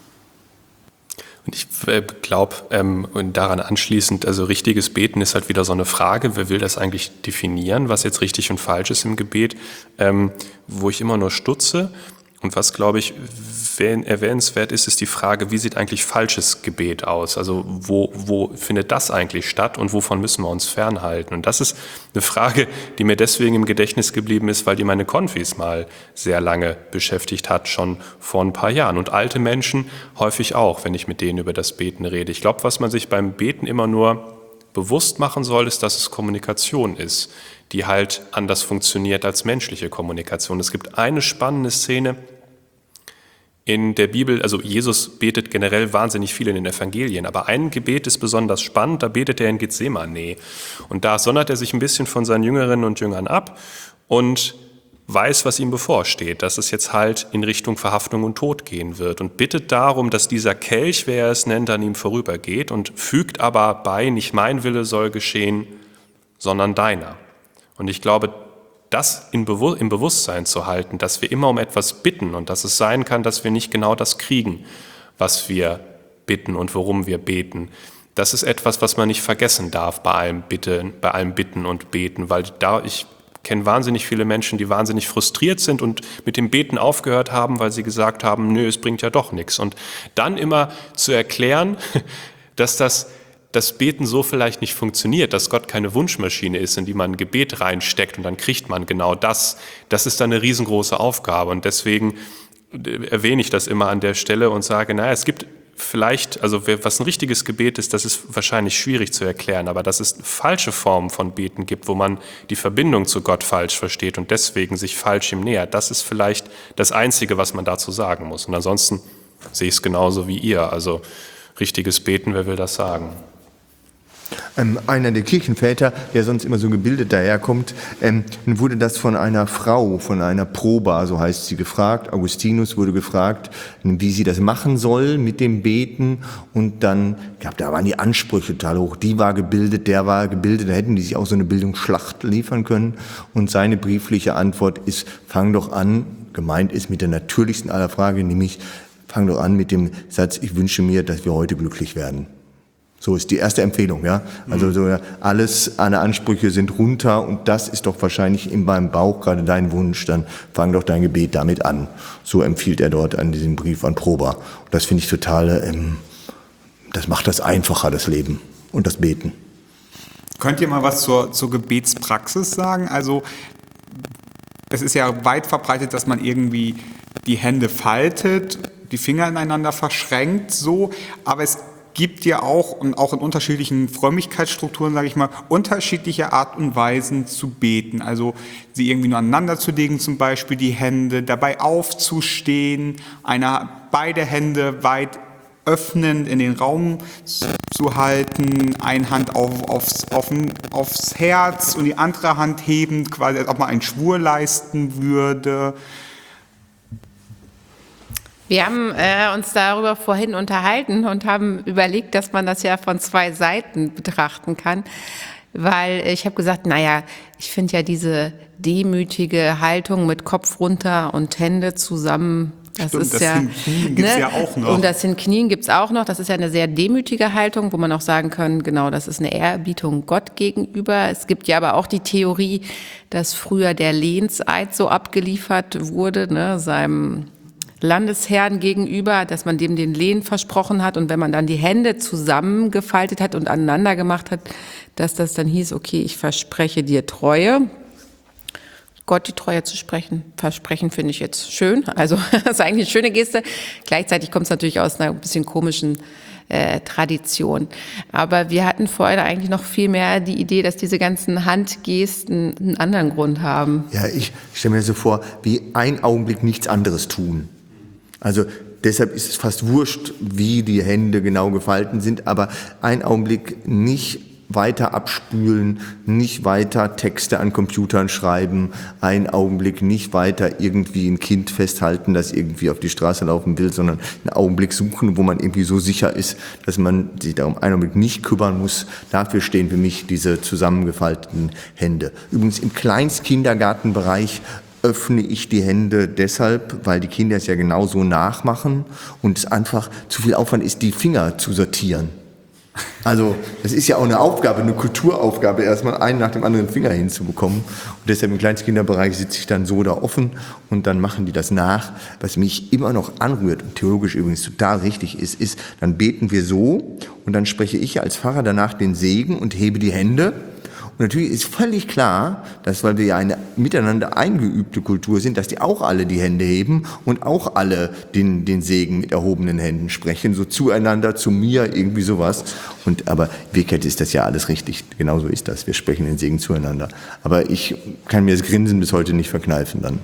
Und ich glaube, ähm, und daran anschließend, also richtiges Beten ist halt wieder so eine Frage, wer will das eigentlich definieren, was jetzt richtig und falsch ist im Gebet, ähm, wo ich immer nur stutze. Und was, glaube ich, erwähnenswert ist, ist die Frage, wie sieht eigentlich falsches Gebet aus? Also wo, wo findet das eigentlich statt und wovon müssen wir uns fernhalten? Und das ist eine Frage, die mir deswegen im Gedächtnis geblieben ist, weil die meine Konfis mal sehr lange beschäftigt hat, schon vor ein paar Jahren. Und alte Menschen häufig auch, wenn ich mit denen über das Beten rede. Ich glaube, was man sich beim Beten immer nur bewusst machen soll, ist, dass es Kommunikation ist, die halt anders funktioniert als menschliche Kommunikation. Es gibt eine spannende Szene in der Bibel, also Jesus betet generell wahnsinnig viel in den Evangelien, aber ein Gebet ist besonders spannend, da betet er in Gethsemane. Und da sondert er sich ein bisschen von seinen Jüngerinnen und Jüngern ab und weiß, was ihm bevorsteht, dass es jetzt halt in Richtung Verhaftung und Tod gehen wird und bittet darum, dass dieser Kelch, wie er es nennt, an ihm vorübergeht und fügt aber bei, nicht mein Wille soll geschehen, sondern deiner. Und ich glaube, das im Bewusstsein zu halten, dass wir immer um etwas bitten und dass es sein kann, dass wir nicht genau das kriegen, was wir bitten und worum wir beten, das ist etwas, was man nicht vergessen darf bei allem Bitten, bei allem Bitten und Beten, weil da ich kenne wahnsinnig viele Menschen, die wahnsinnig frustriert sind und mit dem Beten aufgehört haben, weil sie gesagt haben, nö, es bringt ja doch nichts. Und dann immer zu erklären, dass das das Beten so vielleicht nicht funktioniert, dass Gott keine Wunschmaschine ist, in die man ein Gebet reinsteckt und dann kriegt man genau das. Das ist dann eine riesengroße Aufgabe und deswegen erwähne ich das immer an der Stelle und sage, naja, es gibt vielleicht, also was ein richtiges Gebet ist, das ist wahrscheinlich schwierig zu erklären, aber dass es falsche Formen von Beten gibt, wo man die Verbindung zu Gott falsch versteht und deswegen sich falsch ihm nähert, das ist vielleicht das Einzige, was man dazu sagen muss. Und ansonsten sehe ich es genauso wie ihr, also richtiges Beten, wer will das sagen? Ähm, einer der Kirchenväter, der sonst immer so gebildet daherkommt, ähm, wurde das von einer Frau, von einer Proba, so heißt sie, gefragt. Augustinus wurde gefragt, wie sie das machen soll mit dem Beten. Und dann, ich glaube, da waren die Ansprüche total hoch. Die war gebildet, der war gebildet. Da hätten die sich auch so eine Bildungsschlacht liefern können. Und seine briefliche Antwort ist, fang doch an, gemeint ist mit der natürlichsten aller Fragen, nämlich fang doch an mit dem Satz, ich wünsche mir, dass wir heute glücklich werden. So ist die erste Empfehlung, ja. Also so, ja, alles, alle Ansprüche sind runter und das ist doch wahrscheinlich in meinem Bauch gerade dein Wunsch, dann fang doch dein Gebet damit an. So empfiehlt er dort an diesem Brief an Prober. Und das finde ich total, ähm, das macht das einfacher, das Leben und das Beten. Könnt ihr mal was zur, zur Gebetspraxis sagen? Also es ist ja weit verbreitet, dass man irgendwie die Hände faltet, die Finger ineinander verschränkt, so, aber es gibt ja auch, und auch in unterschiedlichen Frömmigkeitsstrukturen, sage ich mal, unterschiedliche Art und Weisen zu beten. Also sie irgendwie nur aneinander zu legen, zum Beispiel die Hände, dabei aufzustehen, eine, beide Hände weit öffnend in den Raum zu halten, eine Hand auf, aufs, auf, aufs Herz und die andere Hand hebend, quasi als ob man einen Schwur leisten würde. Wir haben äh, uns darüber vorhin unterhalten und haben überlegt, dass man das ja von zwei Seiten betrachten kann, weil ich habe gesagt, naja, ich finde ja diese demütige Haltung mit Kopf runter und Hände zusammen, das Stimmt, ist das ja, Hinknien gibt's ne? ja auch noch. Und das Hinknien gibt's auch noch. Das ist ja eine sehr demütige Haltung, wo man auch sagen kann, genau, das ist eine Ehrerbietung Gott gegenüber. Es gibt ja aber auch die Theorie, dass früher der Lehnseid so abgeliefert wurde, ne, seinem Landesherrn gegenüber, dass man dem den Lehen versprochen hat und wenn man dann die Hände zusammengefaltet hat und aneinander gemacht hat, dass das dann hieß, okay, ich verspreche dir Treue. Gott die Treue zu sprechen, versprechen finde ich jetzt schön, also das ist eigentlich eine schöne Geste. Gleichzeitig kommt es natürlich aus einer bisschen komischen äh, Tradition. Aber wir hatten vorher eigentlich noch viel mehr die Idee, dass diese ganzen Handgesten einen anderen Grund haben. Ja, ich stelle mir so vor, wie ein Augenblick nichts anderes tun. Also deshalb ist es fast wurscht, wie die Hände genau gefalten sind, aber ein Augenblick nicht weiter abspülen, nicht weiter Texte an Computern schreiben, ein Augenblick nicht weiter irgendwie ein Kind festhalten, das irgendwie auf die Straße laufen will, sondern einen Augenblick suchen, wo man irgendwie so sicher ist, dass man sich darum einen Augenblick nicht kümmern muss. Dafür stehen für mich diese zusammengefalteten Hände. Übrigens im Kleinstkindergartenbereich öffne ich die Hände deshalb, weil die Kinder es ja genauso nachmachen und es einfach zu viel Aufwand ist, die Finger zu sortieren. Also das ist ja auch eine Aufgabe, eine Kulturaufgabe, erstmal einen nach dem anderen Finger hinzubekommen. Und deshalb im Kleinstkinderbereich sitze ich dann so da offen und dann machen die das nach. Was mich immer noch anrührt und theologisch übrigens total richtig ist, ist, dann beten wir so und dann spreche ich als Pfarrer danach den Segen und hebe die Hände. Und natürlich ist völlig klar, dass, weil wir ja eine miteinander eingeübte Kultur sind, dass die auch alle die Hände heben und auch alle den, den Segen mit erhobenen Händen sprechen, so zueinander, zu mir, irgendwie sowas. Und, aber in Wirklichkeit ist das ja alles richtig, genauso ist das, wir sprechen den Segen zueinander. Aber ich kann mir das Grinsen bis heute nicht verkneifen dann.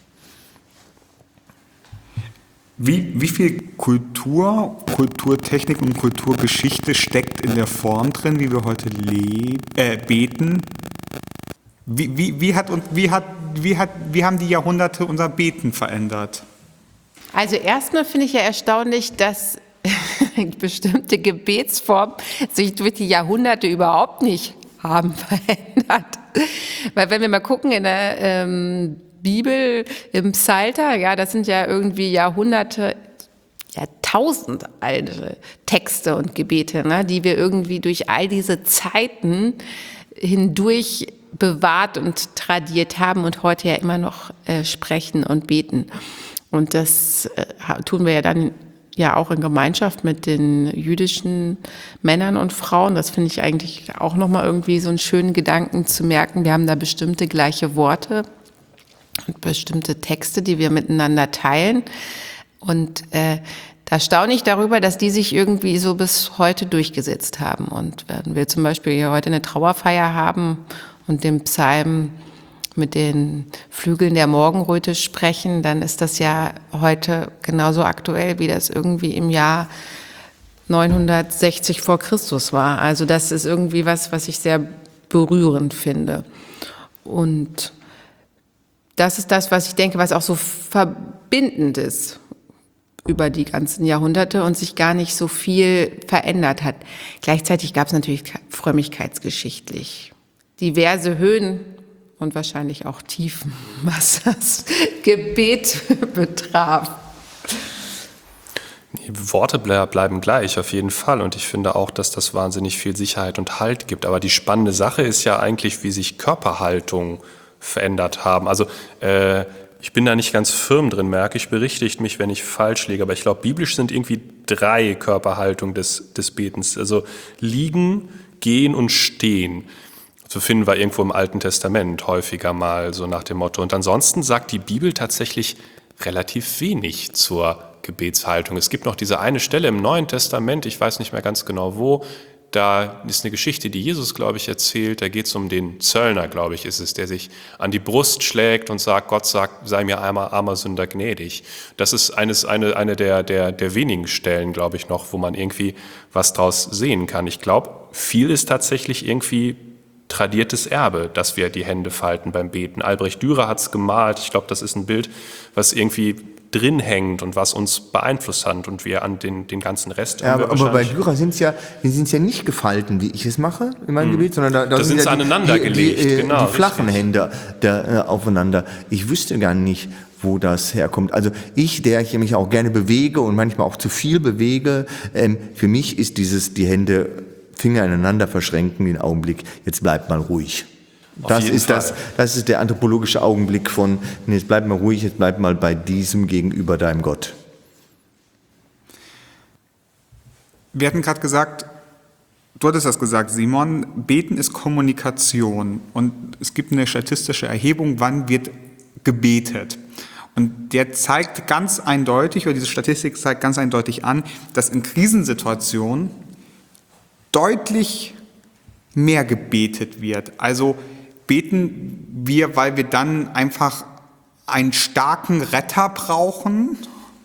Wie, wie viel Kultur, Kulturtechnik und Kulturgeschichte steckt in der Form drin, wie wir heute leben, äh, beten? Wie, wie, wie, hat, und wie, hat, wie, hat, wie haben die Jahrhunderte unser Beten verändert? Also erstmal finde ich ja erstaunlich, dass bestimmte Gebetsformen sich durch die Jahrhunderte überhaupt nicht haben verändert. Weil wenn wir mal gucken in der ähm, Bibel, im Psalter, ja, das sind ja irgendwie Jahrhunderte, Jahrtausend alte Texte und Gebete, ne, die wir irgendwie durch all diese Zeiten hindurch bewahrt und tradiert haben und heute ja immer noch äh, sprechen und beten. Und das äh, tun wir ja dann ja auch in Gemeinschaft mit den jüdischen Männern und Frauen. Das finde ich eigentlich auch nochmal irgendwie so einen schönen Gedanken zu merken. Wir haben da bestimmte gleiche Worte und bestimmte Texte, die wir miteinander teilen. Und äh, da staune ich darüber, dass die sich irgendwie so bis heute durchgesetzt haben. Und wenn wir zum Beispiel hier heute eine Trauerfeier haben und den Psalm mit den Flügeln der Morgenröte sprechen, dann ist das ja heute genauso aktuell, wie das irgendwie im Jahr neunhundertsechzig vor Christus war. Also das ist irgendwie was, was ich sehr berührend finde. Und das ist das, was ich denke, was auch so verbindend ist über die ganzen Jahrhunderte und sich gar nicht so viel verändert hat. Gleichzeitig gab es natürlich frömmigkeitsgeschichtlich diverse Höhen und wahrscheinlich auch Tiefen, was das Gebet betraf. Die Worte ble- bleiben gleich, auf jeden Fall. Und ich finde auch, dass das wahnsinnig viel Sicherheit und Halt gibt. Aber die spannende Sache ist ja eigentlich, wie sich Körperhaltung verändert haben. Also äh, ich bin da nicht ganz firm drin, merke ich, berichtigt mich, wenn ich falsch liege. Aber ich glaube, biblisch sind irgendwie drei Körperhaltungen des, des Betens. Also liegen, gehen und stehen. So finden wir irgendwo im Alten Testament häufiger mal so nach dem Motto. Und ansonsten sagt die Bibel tatsächlich relativ wenig zur Gebetshaltung. Es gibt noch diese eine Stelle im Neuen Testament, ich weiß nicht mehr ganz genau wo, da ist eine Geschichte, die Jesus, glaube ich, erzählt, da geht es um den Zöllner, glaube ich, ist es, der sich an die Brust schlägt und sagt, Gott sagt, sei mir einmal armer Sünder gnädig. Das ist eines, eine, eine der, der, der wenigen Stellen, glaube ich, noch, wo man irgendwie was draus sehen kann. Ich glaube, viel ist tatsächlich irgendwie tradiertes Erbe, dass wir die Hände falten beim Beten. Albrecht Dürer hat es gemalt. Ich glaube, das ist ein Bild, was irgendwie drin hängt und was uns beeinflusst hat und wir an den, den ganzen Rest... Ja, aber, aber bei Dürer sind es ja, die sind's ja nicht gefalten, wie ich es mache in meinem hm. Gebet, sondern da, da, da sind sie ja aneinander die, gelegt. Die, die, genau, die flachen richtig. Hände der, äh, aufeinander. Ich wüsste gar nicht, wo das herkommt. Also ich, der ich mich auch gerne bewege und manchmal auch zu viel bewege, ähm, für mich ist dieses, die Hände, Finger aneinander verschränken, den Augenblick, jetzt bleibt mal ruhig. Das ist, das, das ist der anthropologische Augenblick von, jetzt bleib mal ruhig, jetzt bleib mal bei diesem gegenüber deinem Gott. Wir hatten gerade gesagt, du hattest das gesagt, Simon, Beten ist Kommunikation und es gibt eine statistische Erhebung, wann wird gebetet. Und der zeigt ganz eindeutig, oder diese Statistik zeigt ganz eindeutig an, dass in Krisensituationen deutlich mehr gebetet wird. Also beten wir, weil wir dann einfach einen starken Retter brauchen?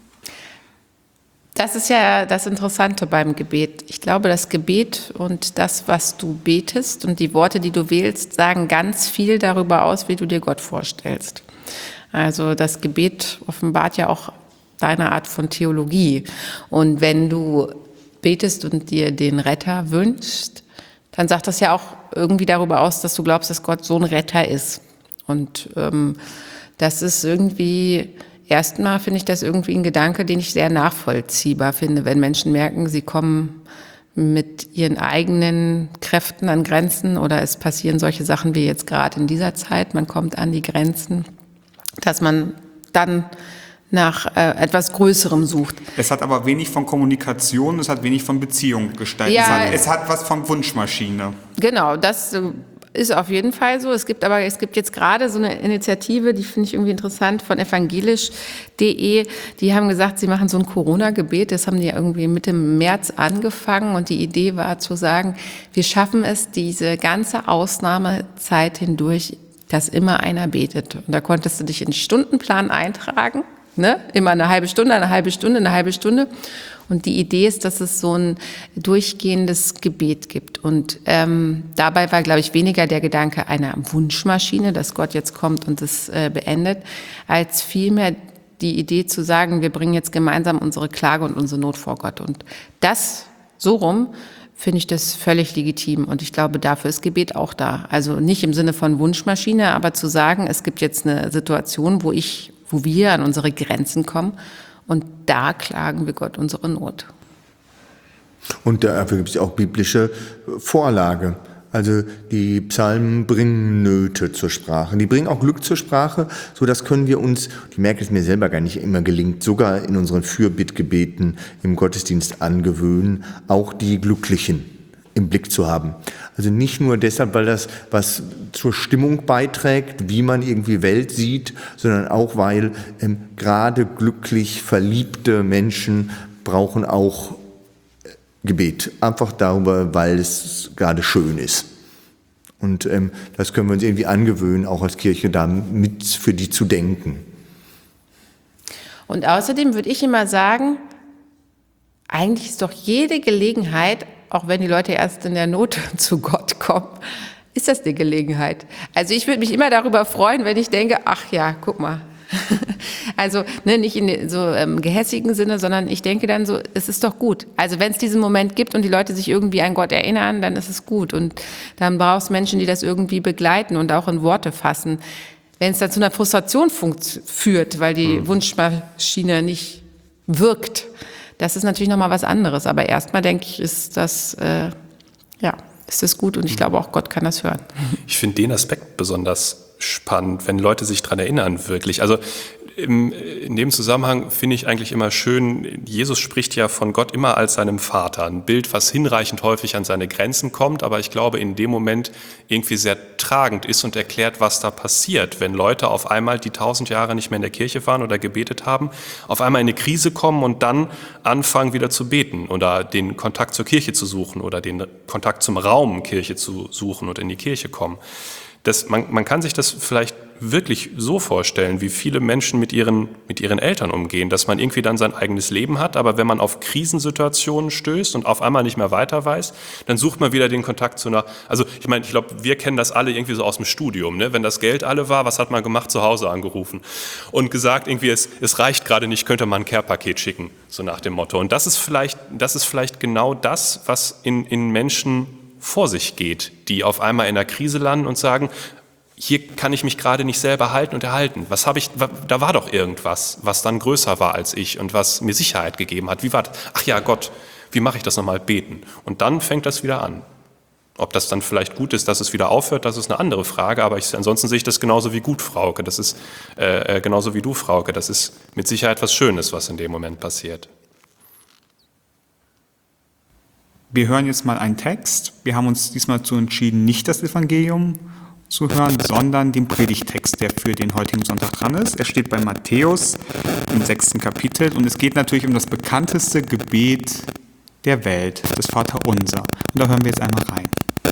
Das ist ja das Interessante beim Gebet. Ich glaube, das Gebet und das, was du betest und die Worte, die du wählst, sagen ganz viel darüber aus, wie du dir Gott vorstellst. Also das Gebet offenbart ja auch deine Art von Theologie. Und wenn du betest und dir den Retter wünschst, dann sagt das ja auch irgendwie darüber aus, dass du glaubst, dass Gott so ein Retter ist. Und ähm, das ist irgendwie, erstmal finde ich das irgendwie ein Gedanke, den ich sehr nachvollziehbar finde, wenn Menschen merken, sie kommen mit ihren eigenen Kräften an Grenzen oder es passieren solche Sachen wie jetzt gerade in dieser Zeit, man kommt an die Grenzen, dass man dann nach äh, etwas Größerem sucht. Es hat aber wenig von Kommunikation, es hat wenig von Beziehung gestaltet. Ja, es, hat, es hat was von Wunschmaschine. Genau, das äh, ist auf jeden Fall so. Es gibt aber, es gibt jetzt gerade so eine Initiative, die finde ich irgendwie interessant, von evangelisch punkt de. Die haben gesagt, sie machen so ein Corona-Gebet. Das haben die irgendwie Mitte März angefangen und die Idee war zu sagen, wir schaffen es, diese ganze Ausnahmezeit hindurch, dass immer einer betet. Und da konntest du dich in den Stundenplan eintragen. Ne? Immer eine halbe Stunde, eine halbe Stunde, eine halbe Stunde. Und die Idee ist, dass es so ein durchgehendes Gebet gibt. Und ähm, dabei war, glaube ich, weniger der Gedanke einer Wunschmaschine, dass Gott jetzt kommt und es äh, beendet, als vielmehr die Idee zu sagen, wir bringen jetzt gemeinsam unsere Klage und unsere Not vor Gott. Und das so rum finde ich das völlig legitim. Und ich glaube, dafür ist Gebet auch da. Also nicht im Sinne von Wunschmaschine, aber zu sagen, es gibt jetzt eine Situation, wo ich wo wir an unsere Grenzen kommen und da klagen wir Gott unsere Not. Und dafür gibt es auch biblische Vorlage. Also die Psalmen bringen Nöte zur Sprache. Die bringen auch Glück zur Sprache, so das können wir uns, ich merke es mir selber gar nicht immer gelingt, sogar in unseren Fürbittgebeten im Gottesdienst angewöhnen, auch die Glücklichen im Blick zu haben. Also nicht nur deshalb, weil das was zur Stimmung beiträgt, wie man irgendwie Welt sieht, sondern auch, weil ähm, gerade glücklich verliebte Menschen brauchen auch äh, Gebet. Einfach darüber, weil es gerade schön ist. Und ähm, das können wir uns irgendwie angewöhnen, auch als Kirche da mit für die zu denken. Und außerdem würde ich immer sagen, eigentlich ist doch jede Gelegenheit, auch wenn die Leute erst in der Not zu Gott kommen, ist das eine Gelegenheit. Also ich würde mich immer darüber freuen, wenn ich denke, ach ja, guck mal. Also ne, nicht in so ähm, gehässigen Sinne, sondern ich denke dann so, es ist doch gut. Also wenn es diesen Moment gibt und die Leute sich irgendwie an Gott erinnern, dann ist es gut. Und dann brauchst du Menschen, die das irgendwie begleiten und auch in Worte fassen. Wenn es dann zu einer Frustration funkt, führt, weil die mhm. Wunschmaschine nicht wirkt, Das ist natürlich nochmal was anderes. Aber erstmal denke ich, ist das, äh, ja, ist das gut und ich glaube auch Gott kann das hören. Ich finde den Aspekt besonders spannend, wenn Leute sich dran erinnern, wirklich. Also im, in dem Zusammenhang finde ich eigentlich immer schön, Jesus spricht ja von Gott immer als seinem Vater. Ein Bild, was hinreichend häufig an seine Grenzen kommt, aber ich glaube in dem Moment irgendwie sehr tragend ist und erklärt, was da passiert, wenn Leute auf einmal, die tausend Jahre nicht mehr in der Kirche waren oder gebetet haben, auf einmal in eine Krise kommen und dann anfangen wieder zu beten oder den Kontakt zur Kirche zu suchen oder den Kontakt zum Raum Kirche zu suchen und in die Kirche kommen. Das, man, man kann sich das vielleicht wirklich so vorstellen, wie viele Menschen mit ihren, mit ihren Eltern umgehen, dass man irgendwie dann sein eigenes Leben hat, aber wenn man auf Krisensituationen stößt und auf einmal nicht mehr weiter weiß, dann sucht man wieder den Kontakt zu einer, also ich meine, ich glaube, wir kennen das alle irgendwie so aus dem Studium, ne? Wenn das Geld alle war, was hat man gemacht? Zu Hause angerufen und gesagt, irgendwie es, es reicht gerade nicht, könnte man ein Care-Paket schicken, so nach dem Motto. Und das ist vielleicht, das ist vielleicht genau das, was in, in Menschen vor sich geht, die auf einmal in einer Krise landen und sagen, hier kann ich mich gerade nicht selber halten und erhalten. Was habe ich, da war doch irgendwas, was dann größer war als ich und was mir Sicherheit gegeben hat. Wie war das? Ach ja, Gott, wie mache ich das nochmal? Beten. Und dann fängt das wieder an. Ob das dann vielleicht gut ist, dass es wieder aufhört, das ist eine andere Frage. Aber ich, ansonsten sehe ich das genauso wie gut, Frauke. Das ist äh, genauso wie du, Frauke. Das ist mit Sicherheit was Schönes, was in dem Moment passiert. Wir hören jetzt mal einen Text. Wir haben uns diesmal dazu entschieden, nicht das Evangelium zu hören, sondern den Predigttext, der für den heutigen Sonntag dran ist. Er steht bei Matthäus im sechsten Kapitel und es geht natürlich um das bekannteste Gebet der Welt, das Vaterunser. Und da hören wir jetzt einmal rein.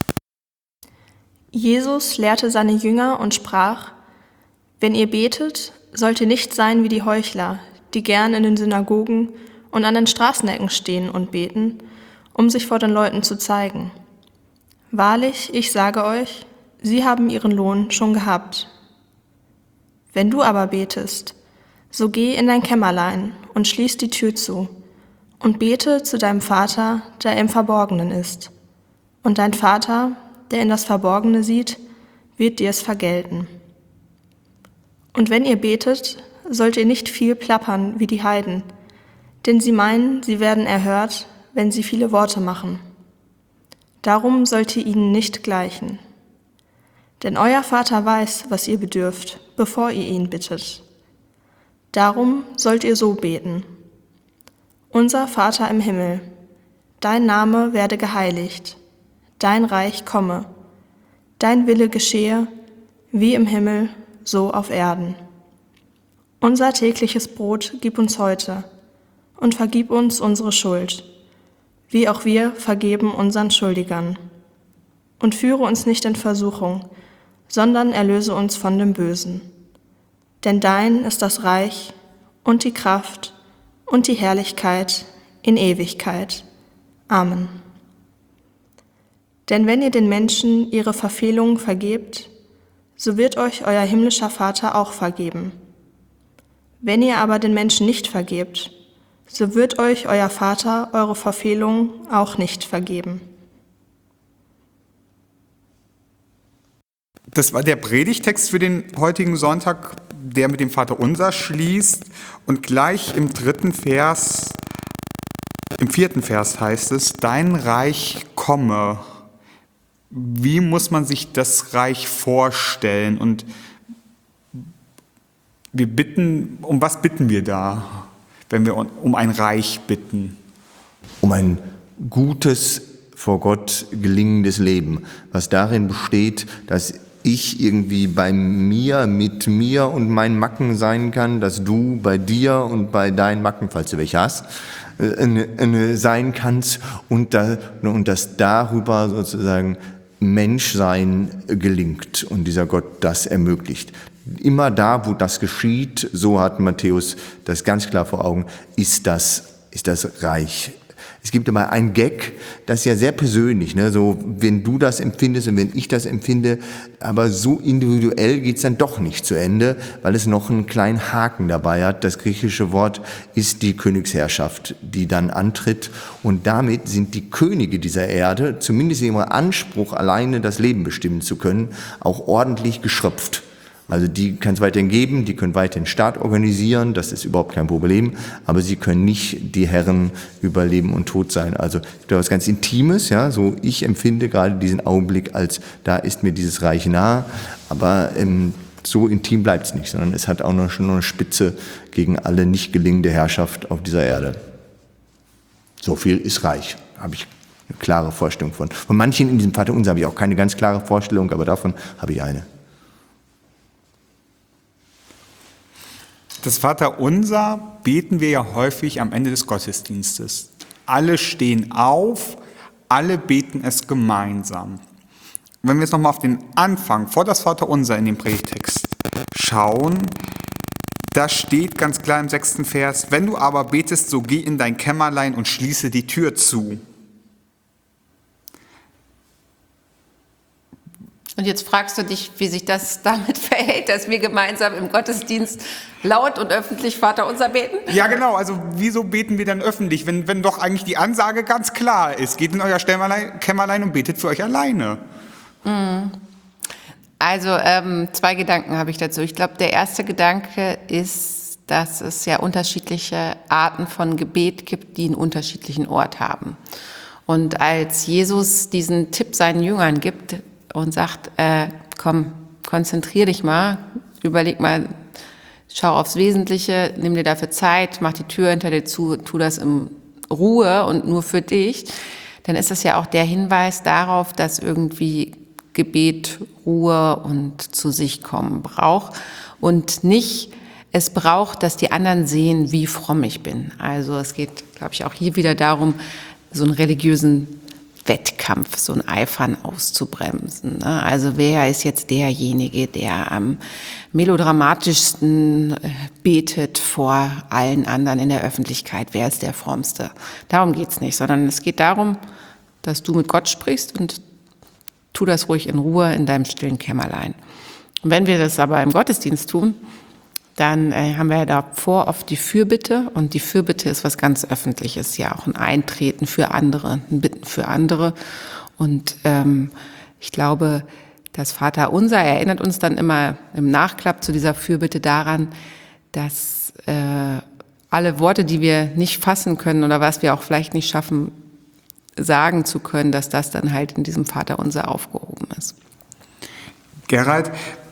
Jesus lehrte seine Jünger und sprach: Wenn ihr betet, sollt ihr nicht sein wie die Heuchler, die gern in den Synagogen und an den Straßenecken stehen und beten, um sich vor den Leuten zu zeigen. Wahrlich, ich sage euch, sie haben ihren Lohn schon gehabt. Wenn du aber betest, so geh in dein Kämmerlein und schließ die Tür zu und bete zu deinem Vater, der im Verborgenen ist. Und dein Vater, der in das Verborgene sieht, wird dir es vergelten. Und wenn ihr betet, sollt ihr nicht viel plappern wie die Heiden, denn sie meinen, sie werden erhört, wenn sie viele Worte machen. Darum sollt ihr ihnen nicht gleichen. Denn euer Vater weiß, was ihr bedürft, bevor ihr ihn bittet. Darum sollt ihr so beten: Unser Vater im Himmel, dein Name werde geheiligt, dein Reich komme, dein Wille geschehe, wie im Himmel, so auf Erden. Unser tägliches Brot gib uns heute und vergib uns unsere Schuld, wie auch wir vergeben unseren Schuldigern. Und führe uns nicht in Versuchung, sondern erlöse uns von dem Bösen. Denn dein ist das Reich und die Kraft und die Herrlichkeit in Ewigkeit. Amen. Denn wenn ihr den Menschen ihre Verfehlungen vergebt, so wird euch euer himmlischer Vater auch vergeben. Wenn ihr aber den Menschen nicht vergebt, so wird euch euer Vater eure Verfehlungen auch nicht vergeben. Das war der Predigtext für den heutigen Sonntag, der mit dem Vaterunser schließt. Und gleich im dritten Vers, im vierten Vers heißt es: Dein Reich komme. Wie muss man sich das Reich vorstellen? Und wir bitten, um was bitten wir da, wenn wir um ein Reich bitten? Um ein gutes, vor Gott gelingendes Leben, was darin besteht, dass ich irgendwie bei mir, mit mir und meinen Macken sein kann, dass du bei dir und bei deinen Macken, falls du welche hast, äh, sein kannst und, da, und dass darüber sozusagen Menschsein gelingt und dieser Gott das ermöglicht. Immer da, wo das geschieht, so hat Matthäus das ganz klar vor Augen, ist das, ist das Reich. Es gibt immer ein Gag, das ist ja sehr persönlich, ne? So, wenn du das empfindest und wenn ich das empfinde, aber so individuell geht's dann doch nicht zu Ende, weil es noch einen kleinen Haken dabei hat. Das griechische Wort ist die Königsherrschaft, die dann antritt, und damit sind die Könige dieser Erde, zumindest in ihrem Anspruch, alleine das Leben bestimmen zu können, auch ordentlich geschröpft. Also die kann es weiterhin geben, die können weiterhin Staat organisieren, das ist überhaupt kein Problem, aber sie können nicht die Herren über Leben und Tod sein. Also das was ganz Intimes, ja, so ich empfinde gerade diesen Augenblick als, da ist mir dieses Reich nah, aber ähm, so intim bleibt es nicht, sondern es hat auch noch schon eine Spitze gegen alle nicht gelingende Herrschaft auf dieser Erde. So viel ist Reich, habe ich eine klare Vorstellung von. Von manchen in diesem Vaterunser habe ich auch keine ganz klare Vorstellung, aber davon habe ich eine. Das Vaterunser beten wir ja häufig am Ende des Gottesdienstes. Alle stehen auf, alle beten es gemeinsam. Wenn wir jetzt nochmal auf den Anfang, vor das Vaterunser in dem Predigtext schauen, da steht ganz klar im sechsten Vers, wenn du aber betest, so geh in dein Kämmerlein und schließe die Tür zu. Und jetzt fragst du dich, wie sich das damit verhält, dass wir gemeinsam im Gottesdienst laut und öffentlich Vaterunser beten? Ja, genau. Also wieso beten wir dann öffentlich, wenn, wenn doch eigentlich die Ansage ganz klar ist? Geht in euer Stämmerlein, Kämmerlein und betet für euch alleine. Also ähm, zwei Gedanken habe ich dazu. Ich glaube, der erste Gedanke ist, dass es ja unterschiedliche Arten von Gebet gibt, die einen unterschiedlichen Ort haben. Und als Jesus diesen Tipp seinen Jüngern gibt, und sagt, äh, komm, konzentrier dich mal, überleg mal, schau aufs Wesentliche, nimm dir dafür Zeit, mach die Tür hinter dir zu, tu das in Ruhe und nur für dich, dann ist das ja auch der Hinweis darauf, dass irgendwie Gebet Ruhe und zu sich kommen braucht und nicht, es braucht, dass die anderen sehen, wie fromm ich bin. Also es geht, glaube ich, auch hier wieder darum, so einen religiösen Wettkampf, so ein Eifern auszubremsen. Also wer ist jetzt derjenige, der am melodramatischsten betet vor allen anderen in der Öffentlichkeit? Wer ist der Frommste? Darum geht's nicht, sondern es geht darum, dass du mit Gott sprichst und tu das ruhig in Ruhe in deinem stillen Kämmerlein. Und wenn wir das aber im Gottesdienst tun, dann äh, haben wir ja davor oft die Fürbitte und die Fürbitte ist was ganz Öffentliches, ja auch ein Eintreten für andere, ein Bitten für andere und ähm, ich glaube, das Vaterunser erinnert uns dann immer im Nachklapp zu dieser Fürbitte daran, dass äh, alle Worte, die wir nicht fassen können oder was wir auch vielleicht nicht schaffen, sagen zu können, dass das dann halt in diesem Vaterunser aufgehoben ist. Gerald,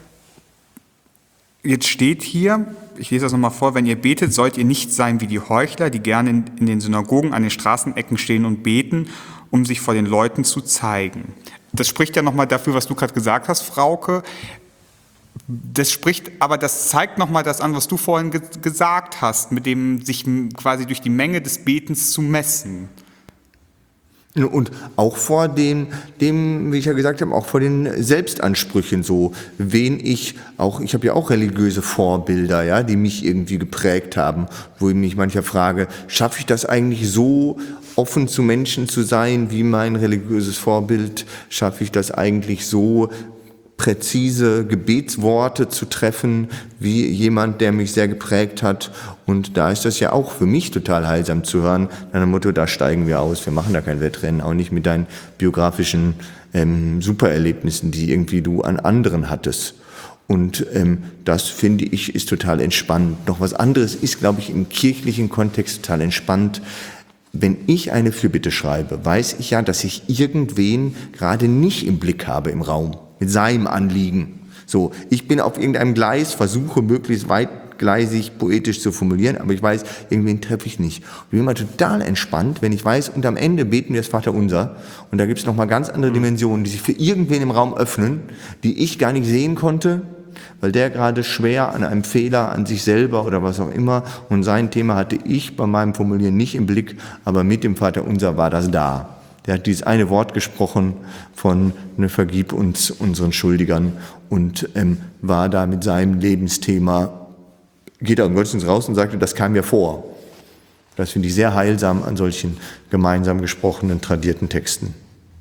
jetzt steht hier, ich lese das nochmal vor, wenn ihr betet, sollt ihr nicht sein wie die Heuchler, die gerne in, in den Synagogen an den Straßenecken stehen und beten, um sich vor den Leuten zu zeigen. Das spricht ja nochmal dafür, was du gerade gesagt hast, Frauke. Das spricht, aber das zeigt nochmal das an, was du vorhin ge- gesagt hast, mit dem sich quasi durch die Menge des Betens zu messen. Und auch vor dem, dem, wie ich ja gesagt habe, auch vor den Selbstansprüchen so, wen ich auch, ich habe ja auch religiöse Vorbilder, ja, die mich irgendwie geprägt haben, wo ich mich manchmal frage, schaffe ich das eigentlich so offen zu Menschen zu sein, wie mein religiöses Vorbild? Schaffe ich das eigentlich so präzise Gebetsworte zu treffen, wie jemand, der mich sehr geprägt hat. Und da ist das ja auch für mich total heilsam zu hören, nach dem Motto, da steigen wir aus, wir machen da kein Wettrennen, auch nicht mit deinen biografischen ähm, Supererlebnissen, die irgendwie du an anderen hattest. Und ähm, das, finde ich, ist total entspannt. Noch was anderes ist, glaube ich, im kirchlichen Kontext total entspannt. Wenn ich eine Fürbitte schreibe, weiß ich ja, dass ich irgendwen gerade nicht im Blick habe im Raum, mit seinem Anliegen. So, ich bin auf irgendeinem Gleis, versuche möglichst weitgleisig poetisch zu formulieren, aber ich weiß, irgendwen treffe ich nicht. Und ich bin immer total entspannt, wenn ich weiß, und am Ende beten wir das Vaterunser. Und da gibt es nochmal ganz andere Dimensionen, die sich für irgendwen im Raum öffnen, die ich gar nicht sehen konnte, weil der gerade schwer an einem Fehler, an sich selber oder was auch immer, und sein Thema hatte ich bei meinem Formulieren nicht im Blick, aber mit dem Vaterunser war das da. Der hat dieses eine Wort gesprochen von ne, vergib uns unseren Schuldigern und ähm, war da mit seinem Lebensthema, geht er im Gottesdienst raus und sagte, das kam mir vor. Das finde ich sehr heilsam an solchen gemeinsam gesprochenen, tradierten Texten.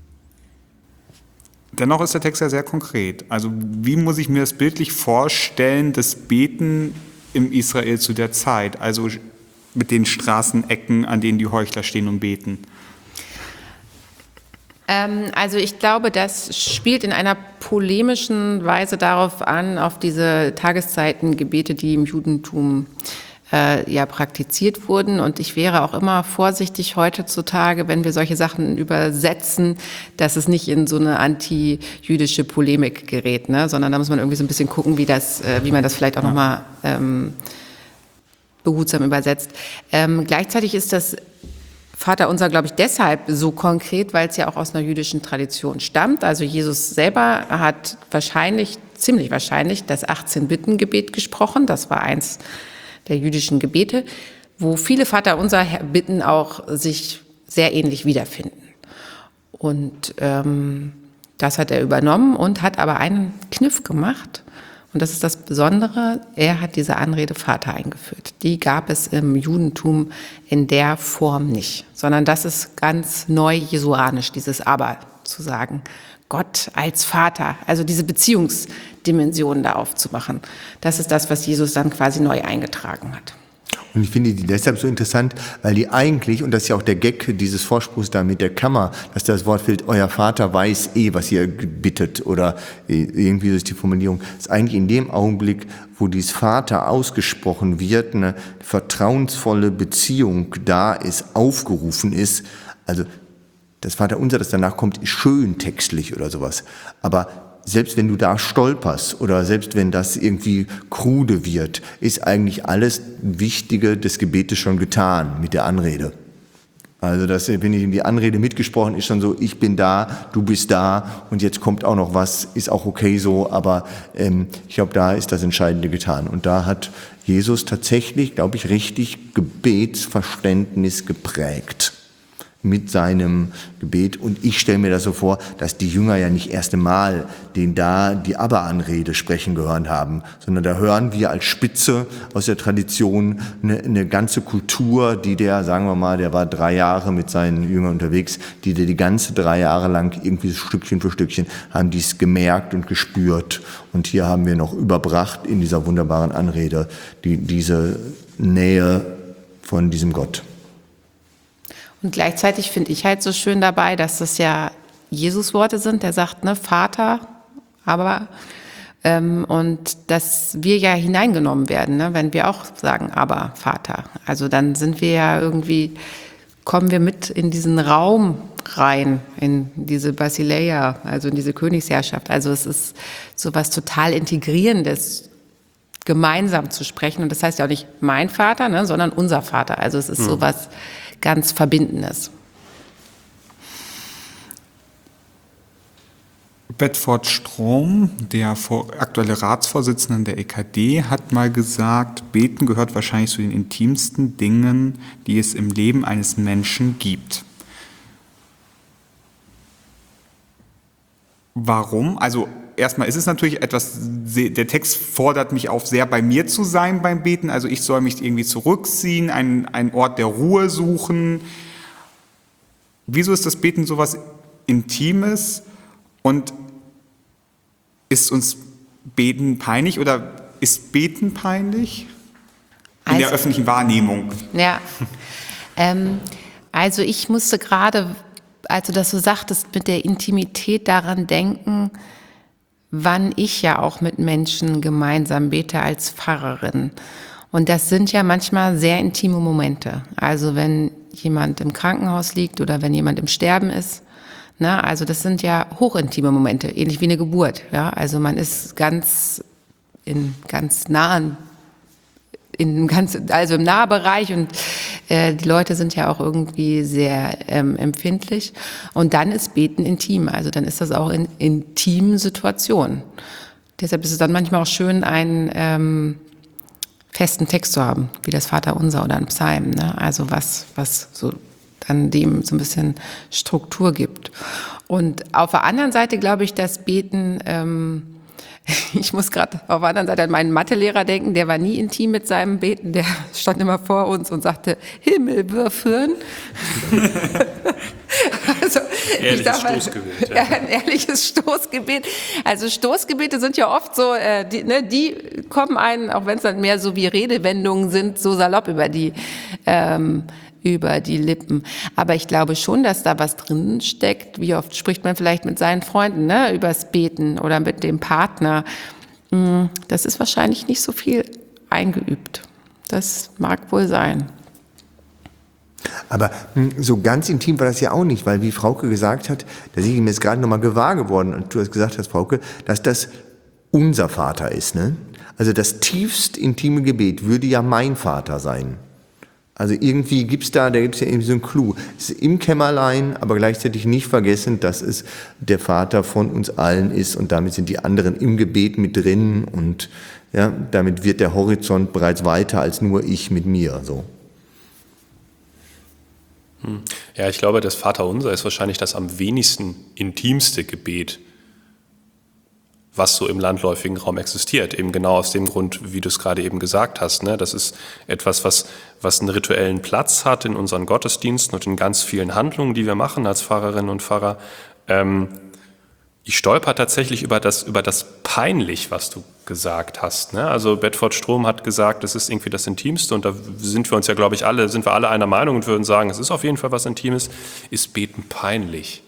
Dennoch ist der Text ja sehr konkret. Also wie muss ich mir das bildlich vorstellen, das Beten im Israel zu der Zeit, also mit den Straßenecken, an denen die Heuchler stehen und beten? Ähm, also ich glaube, das spielt in einer polemischen Weise darauf an, auf diese Tageszeitengebete, die im Judentum äh, ja praktiziert wurden. Und ich wäre auch immer vorsichtig heutzutage, wenn wir solche Sachen übersetzen, dass es nicht in so eine anti-jüdische Polemik gerät, ne? Sondern da muss man irgendwie so ein bisschen gucken, wie das, äh, wie man das vielleicht auch ja. nochmal ähm, behutsam übersetzt. Ähm, gleichzeitig ist das Vaterunser, glaube ich, deshalb so konkret, weil es ja auch aus einer jüdischen Tradition stammt. Also Jesus selber hat wahrscheinlich, ziemlich wahrscheinlich, das achtzehn-Bitten-Gebet gesprochen. Das war eins der jüdischen Gebete, wo viele Vaterunser-Bitten auch sich sehr ähnlich wiederfinden. Und ähm, das hat er übernommen und hat aber einen Kniff gemacht. Und das ist das Besondere, er hat diese Anrede Vater eingeführt. Die gab es im Judentum in der Form nicht, sondern das ist ganz neu jesuanisch, dieses Aber zu sagen. Gott als Vater, also diese Beziehungsdimension da aufzumachen. Das ist das, was Jesus dann quasi neu eingetragen hat. Und ich finde die deshalb so interessant, weil die eigentlich, und das ist ja auch der Gag dieses Vorspruchs da mit der Kammer, dass das Wort fehlt, euer Vater weiß eh, was ihr bittet, oder irgendwie so ist die Formulierung, ist eigentlich in dem Augenblick, wo dieses Vater ausgesprochen wird, eine vertrauensvolle Beziehung da ist, aufgerufen ist. Also das Vaterunser, das danach kommt, ist schön textlich oder sowas, aber selbst wenn du da stolperst oder selbst wenn das irgendwie krude wird, ist eigentlich alles Wichtige des Gebetes schon getan mit der Anrede. Also das, wenn ich in die Anrede mitgesprochen, ist schon so, ich bin da, du bist da und jetzt kommt auch noch was, ist auch okay so, aber ähm, ich glaube, da ist das Entscheidende getan. Und da hat Jesus tatsächlich, glaube ich, richtig Gebetsverständnis geprägt mit seinem Gebet. Und ich stelle mir das so vor, dass die Jünger ja nicht erst einmal den da die Aber-Anrede sprechen gehört haben, sondern da hören wir als Spitze aus der Tradition eine, eine ganze Kultur, die der, sagen wir mal, der war drei Jahre mit seinen Jüngern unterwegs, die der die ganze drei Jahre lang irgendwie Stückchen für Stückchen haben dies gemerkt und gespürt. Und hier haben wir noch überbracht in dieser wunderbaren Anrede die, diese Nähe von diesem Gott. Und gleichzeitig finde ich halt so schön dabei, dass das ja Jesus-Worte sind. Der sagt, ne, Vater, aber, ähm, und dass wir ja hineingenommen werden, ne, wenn wir auch sagen, aber Vater. Also dann sind wir ja irgendwie, kommen wir mit in diesen Raum rein, in diese Basileia, also in diese Königsherrschaft. Also es ist so was total Integrierendes, gemeinsam zu sprechen. Und das heißt ja auch nicht mein Vater, ne, sondern unser Vater. Also es ist mhm. so was ganz Verbindendes. Bedford Strom, der aktuelle Ratsvorsitzende der E K D, hat mal gesagt, Beten gehört wahrscheinlich zu den intimsten Dingen, die es im Leben eines Menschen gibt. Warum? Also erstmal ist es natürlich etwas, der Text fordert mich auf, sehr bei mir zu sein beim Beten. Also ich soll mich irgendwie zurückziehen, einen, einen Ort der Ruhe suchen. Wieso ist das Beten so was Intimes? Und ist uns Beten peinlich oder ist Beten peinlich? In also, der öffentlichen Wahrnehmung. Ja, ähm, also ich musste gerade, als du das so sagtest, mit der Intimität daran denken, wann ich ja auch mit Menschen gemeinsam bete als Pfarrerin. Und das sind ja manchmal sehr intime Momente. Also wenn jemand im Krankenhaus liegt oder wenn jemand im Sterben ist. Na, also das sind ja hochintime Momente, ähnlich wie eine Geburt. Ja? Also man ist ganz in ganz nahen, in ganz, also im Nahbereich und äh, die Leute sind ja auch irgendwie sehr ähm, empfindlich. Und dann ist Beten intim, also dann ist das auch in intimen Situationen. Deshalb ist es dann manchmal auch schön, einen ähm, festen Text zu haben, wie das Vaterunser oder ein Psalm. Ne? Also was, was so dann dem so ein bisschen Struktur gibt. Und auf der anderen Seite glaube ich, dass Beten, ähm, ich muss gerade auf der anderen Seite an meinen Mathelehrer denken, der war nie intim mit seinem Beten, der stand immer vor uns und sagte, Himmel würfeln. Also, ehrliches ich sag mal, Stoßgebet. Ja. Ja, ein ehrliches Stoßgebet. Also Stoßgebete sind ja oft so, äh, die, ne, die kommen einen, auch wenn es dann mehr so wie Redewendungen sind, so salopp über die ähm, über die Lippen. Aber ich glaube schon, dass da was drin steckt. Wie oft spricht man vielleicht mit seinen Freunden, ne, übers Beten oder mit dem Partner? Das ist wahrscheinlich nicht so viel eingeübt. Das mag wohl sein. Aber so ganz intim war das ja auch nicht, weil wie Frauke gesagt hat, da sind mir jetzt gerade nochmal gewahr geworden, und du hast gesagt hast, Frauke, dass das unser Vater ist, ne? Also das tiefst intime Gebet würde ja mein Vater sein. Also irgendwie gibt's da, da gibt's ja irgendwie so einen Clou. Es ist im Kämmerlein, aber gleichzeitig nicht vergessen, dass es der Vater von uns allen ist, und damit sind die anderen im Gebet mit drin, und ja, damit wird der Horizont bereits weiter als nur ich mit mir, so. Ja, ich glaube, das Vaterunser ist wahrscheinlich das am wenigsten intimste Gebet, was so im landläufigen Raum existiert. Eben genau aus dem Grund, wie du es gerade eben gesagt hast. Ne? Das ist etwas, was, was einen rituellen Platz hat in unseren Gottesdiensten und in ganz vielen Handlungen, die wir machen als Pfarrerinnen und Pfarrer. Ähm, ich stolper tatsächlich über das, über das Peinlich, was du gesagt hast. Ne? Also Bedford Strom hat gesagt, das ist irgendwie das Intimste, und da sind wir uns ja, glaube ich, alle, sind wir alle einer Meinung und würden sagen, es ist auf jeden Fall was Intimes. Ist Beten peinlich?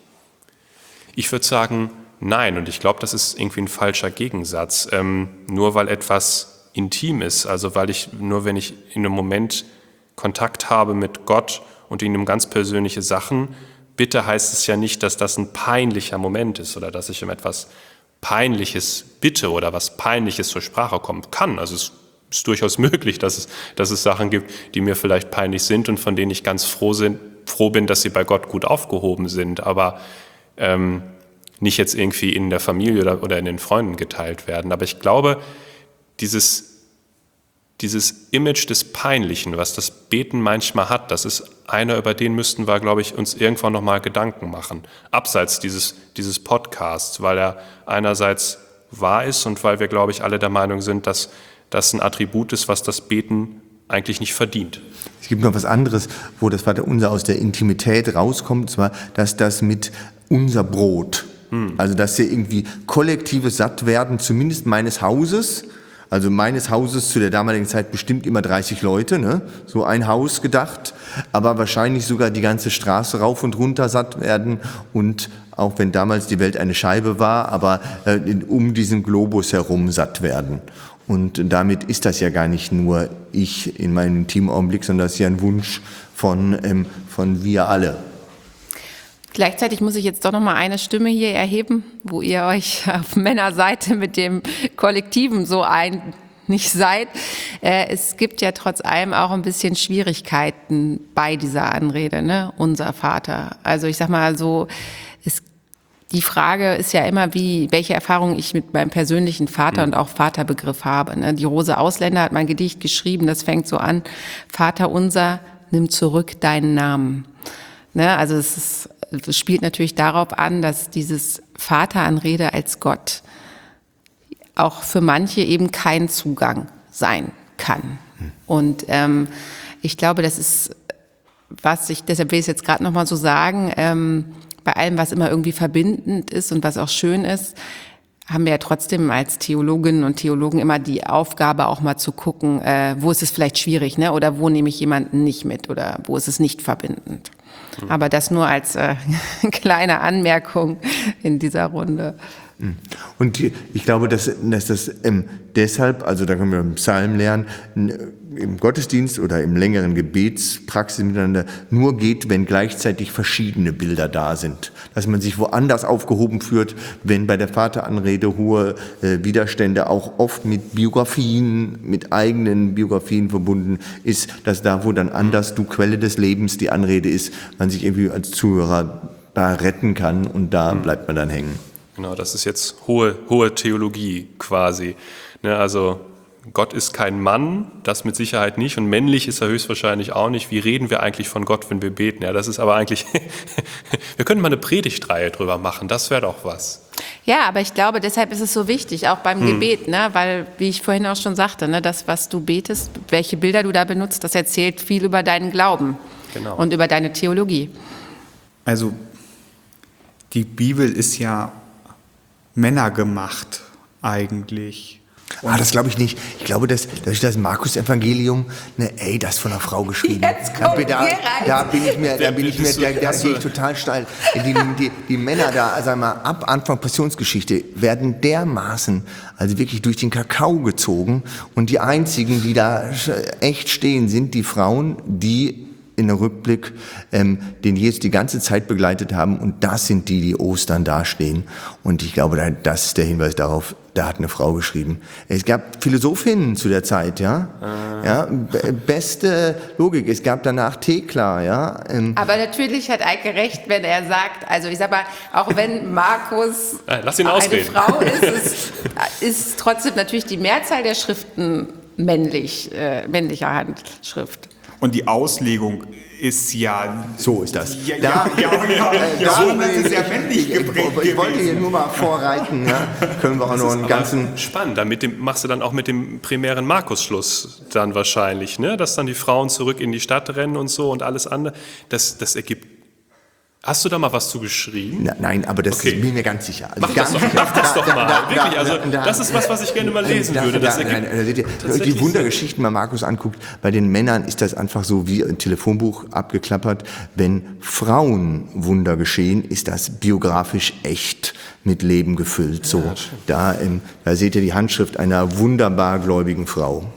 Ich würde sagen, nein, und ich glaube, das ist irgendwie ein falscher Gegensatz. Ähm, nur weil etwas intim ist, also weil ich, nur wenn ich in einem Moment Kontakt habe mit Gott und ihn um ganz persönliche Sachen bitte, heißt es ja nicht, dass das ein peinlicher Moment ist oder dass ich um etwas Peinliches bitte oder was Peinliches zur Sprache kommen kann. Also es ist durchaus möglich, dass es, dass es Sachen gibt, die mir vielleicht peinlich sind und von denen ich ganz froh, sind, froh bin, dass sie bei Gott gut aufgehoben sind, aber ähm, nicht jetzt irgendwie in der Familie oder, oder in den Freunden geteilt werden. Aber ich glaube, dieses, dieses Image des Peinlichen, was das Beten manchmal hat, das ist einer, über den müssten wir, glaube ich, uns irgendwann nochmal Gedanken machen. Abseits dieses, dieses Podcasts, weil er einerseits wahr ist und weil wir, glaube ich, alle der Meinung sind, dass das ein Attribut ist, was das Beten eigentlich nicht verdient. Es gibt noch was anderes, wo das Vaterunser aus der Intimität rauskommt, und zwar, dass das mit unser Brot, hm. also dass wir irgendwie kollektives Sattwerden, zumindest meines Hauses, also meines Hauses zu der damaligen Zeit bestimmt immer dreißig Leute, ne? So ein Haus gedacht, aber wahrscheinlich sogar die ganze Straße rauf und runter satt werden, und auch wenn damals die Welt eine Scheibe war, aber äh, um diesen Globus herum satt werden. Und damit ist das ja gar nicht nur ich in meinem intimen Augenblick, sondern das ist ja ein Wunsch von, ähm, von wir alle. Gleichzeitig muss ich jetzt doch noch mal eine Stimme hier erheben, wo ihr euch auf Männerseite mit dem Kollektiven so einig seid. Äh, es gibt ja trotz allem auch ein bisschen Schwierigkeiten bei dieser Anrede, ne? Unser Vater. Also ich sag mal so, es, die Frage ist ja immer, wie, welche Erfahrungen ich mit meinem persönlichen Vater und auch Vaterbegriff habe. Ne? Die Rose Ausländer hat mein Gedicht geschrieben, das fängt so an: Vater unser, nimm zurück deinen Namen. Ne? Also es ist, es spielt natürlich darauf an, dass dieses Vateranrede als Gott auch für manche eben kein Zugang sein kann. Und ähm, ich glaube, das ist, was ich, deshalb will ich es jetzt gerade nochmal so sagen, ähm, bei allem, was immer irgendwie verbindend ist und was auch schön ist, haben wir ja trotzdem als Theologinnen und Theologen immer die Aufgabe, auch mal zu gucken, äh, wo ist es vielleicht schwierig, ne? Oder wo nehme ich jemanden nicht mit oder wo ist es nicht verbindend. Mhm. Aber das nur als äh, kleine Anmerkung in dieser Runde. Und ich glaube, dass, dass das ähm, deshalb, also da können wir im Psalm lernen, im Gottesdienst oder im längeren Gebetspraxis miteinander nur geht, wenn gleichzeitig verschiedene Bilder da sind. Dass man sich woanders aufgehoben führt, wenn bei der Vateranrede hohe äh, Widerstände auch oft mit Biografien, mit eigenen Biografien verbunden ist, dass da, wo dann anders du Quelle des Lebens die Anrede ist, man sich irgendwie als Zuhörer da retten kann, und da bleibt man dann hängen. Genau, das ist jetzt hohe, hohe Theologie quasi. Ne, also Gott ist kein Mann, das mit Sicherheit nicht, und männlich ist er höchstwahrscheinlich auch nicht. Wie reden wir eigentlich von Gott, wenn wir beten? Ja, das ist aber eigentlich, wir können mal eine Predigtreihe drüber machen, das wäre doch was. Ja, aber ich glaube, deshalb ist es so wichtig, auch beim hm. Gebet, ne? Weil, wie ich vorhin auch schon sagte, ne, das, was du betest, welche Bilder du da benutzt, das erzählt viel über deinen Glauben genau. und über deine Theologie. Also die Bibel ist ja männergemacht eigentlich. Ah, das glaube ich nicht. Ich glaube, dass, dass das Markus-Evangelium, ne, ey, das ist von einer Frau geschrieben. Jetzt da, kommt da, ihr rein. da bin ich mir, da bin ich mir, Bist du- da, da hast gehe du- ich total steil. Die, die, die Männer da, sag mal, ab Anfang Passionsgeschichte werden dermaßen, also wirklich durch den Kakao gezogen. Und die einzigen, die da echt stehen, sind die Frauen, die in der Rückblick, ähm, den Jesus die ganze Zeit begleitet haben. Und das sind die, die Ostern dastehen. Und ich glaube, da- das ist der Hinweis darauf, da hat eine Frau geschrieben. Es gab Philosophinnen zu der Zeit, ja. ja b- beste Logik. Es gab danach Thekla, ja. Ähm, Aber natürlich hat Eike recht, wenn er sagt, also ich sag mal, auch wenn Markus Äh, lass ihn eine ausreden. Frau ist, ist, ist trotzdem natürlich die Mehrzahl der Schriften männlich, äh, männlicher Handschrift. Und die Auslegung ist ja... so ist das. Ja, ja, ja, ja, Äh, ja, da- das ist ja männlich ich, geprägt ich, ich wollte hier gewesen. nur mal vorreiten, ja. Können wir auch noch einen Aber ganzen... spannend, damit dem, machst du dann auch mit dem primären Markus-Schluss dann wahrscheinlich, ne? Dass dann die Frauen zurück in die Stadt rennen und so und alles andere. Das, das ergibt. Hast du da mal was zu geschrieben? Na, nein, aber das Okay. ist mir mir ganz sicher. Also Mach ganz das doch, sicher. mach das doch Da- mal. da- Wirklich, da- also da- das ist was, was ich gerne mal lesen da- würde. Das da- ergibt nein, da seht ihr, tatsächlich die Wundergeschichten bei Markus anguckt, bei den Männern ist das einfach so wie ein Telefonbuch abgeklappert. Wenn Frauen Wunder geschehen, ist das biografisch echt mit Leben gefüllt. So, da, ähm, da seht ihr die Handschrift einer wunderbar gläubigen Frau.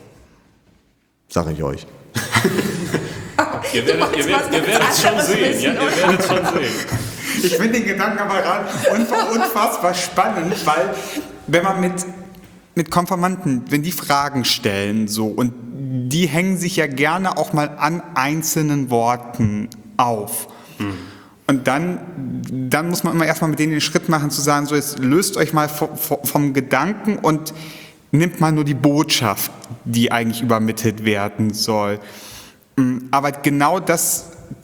Sag ich euch. Ihr werdet, ihr werdet, ihr werdet es schon sehen. Ja, ihr werdet es schon sehen. Ich finde den Gedanken aber gerade unfa- unfassbar spannend, weil wenn man mit, mit Konfirmanden, wenn die Fragen stellen so und die hängen sich ja gerne auch mal an einzelnen Worten auf. Und dann, dann muss man immer erstmal mit denen den Schritt machen, zu sagen, so jetzt löst euch mal vom, vom Gedanken und nimmt mal nur die Botschaft, die eigentlich übermittelt werden soll. Aber genau das,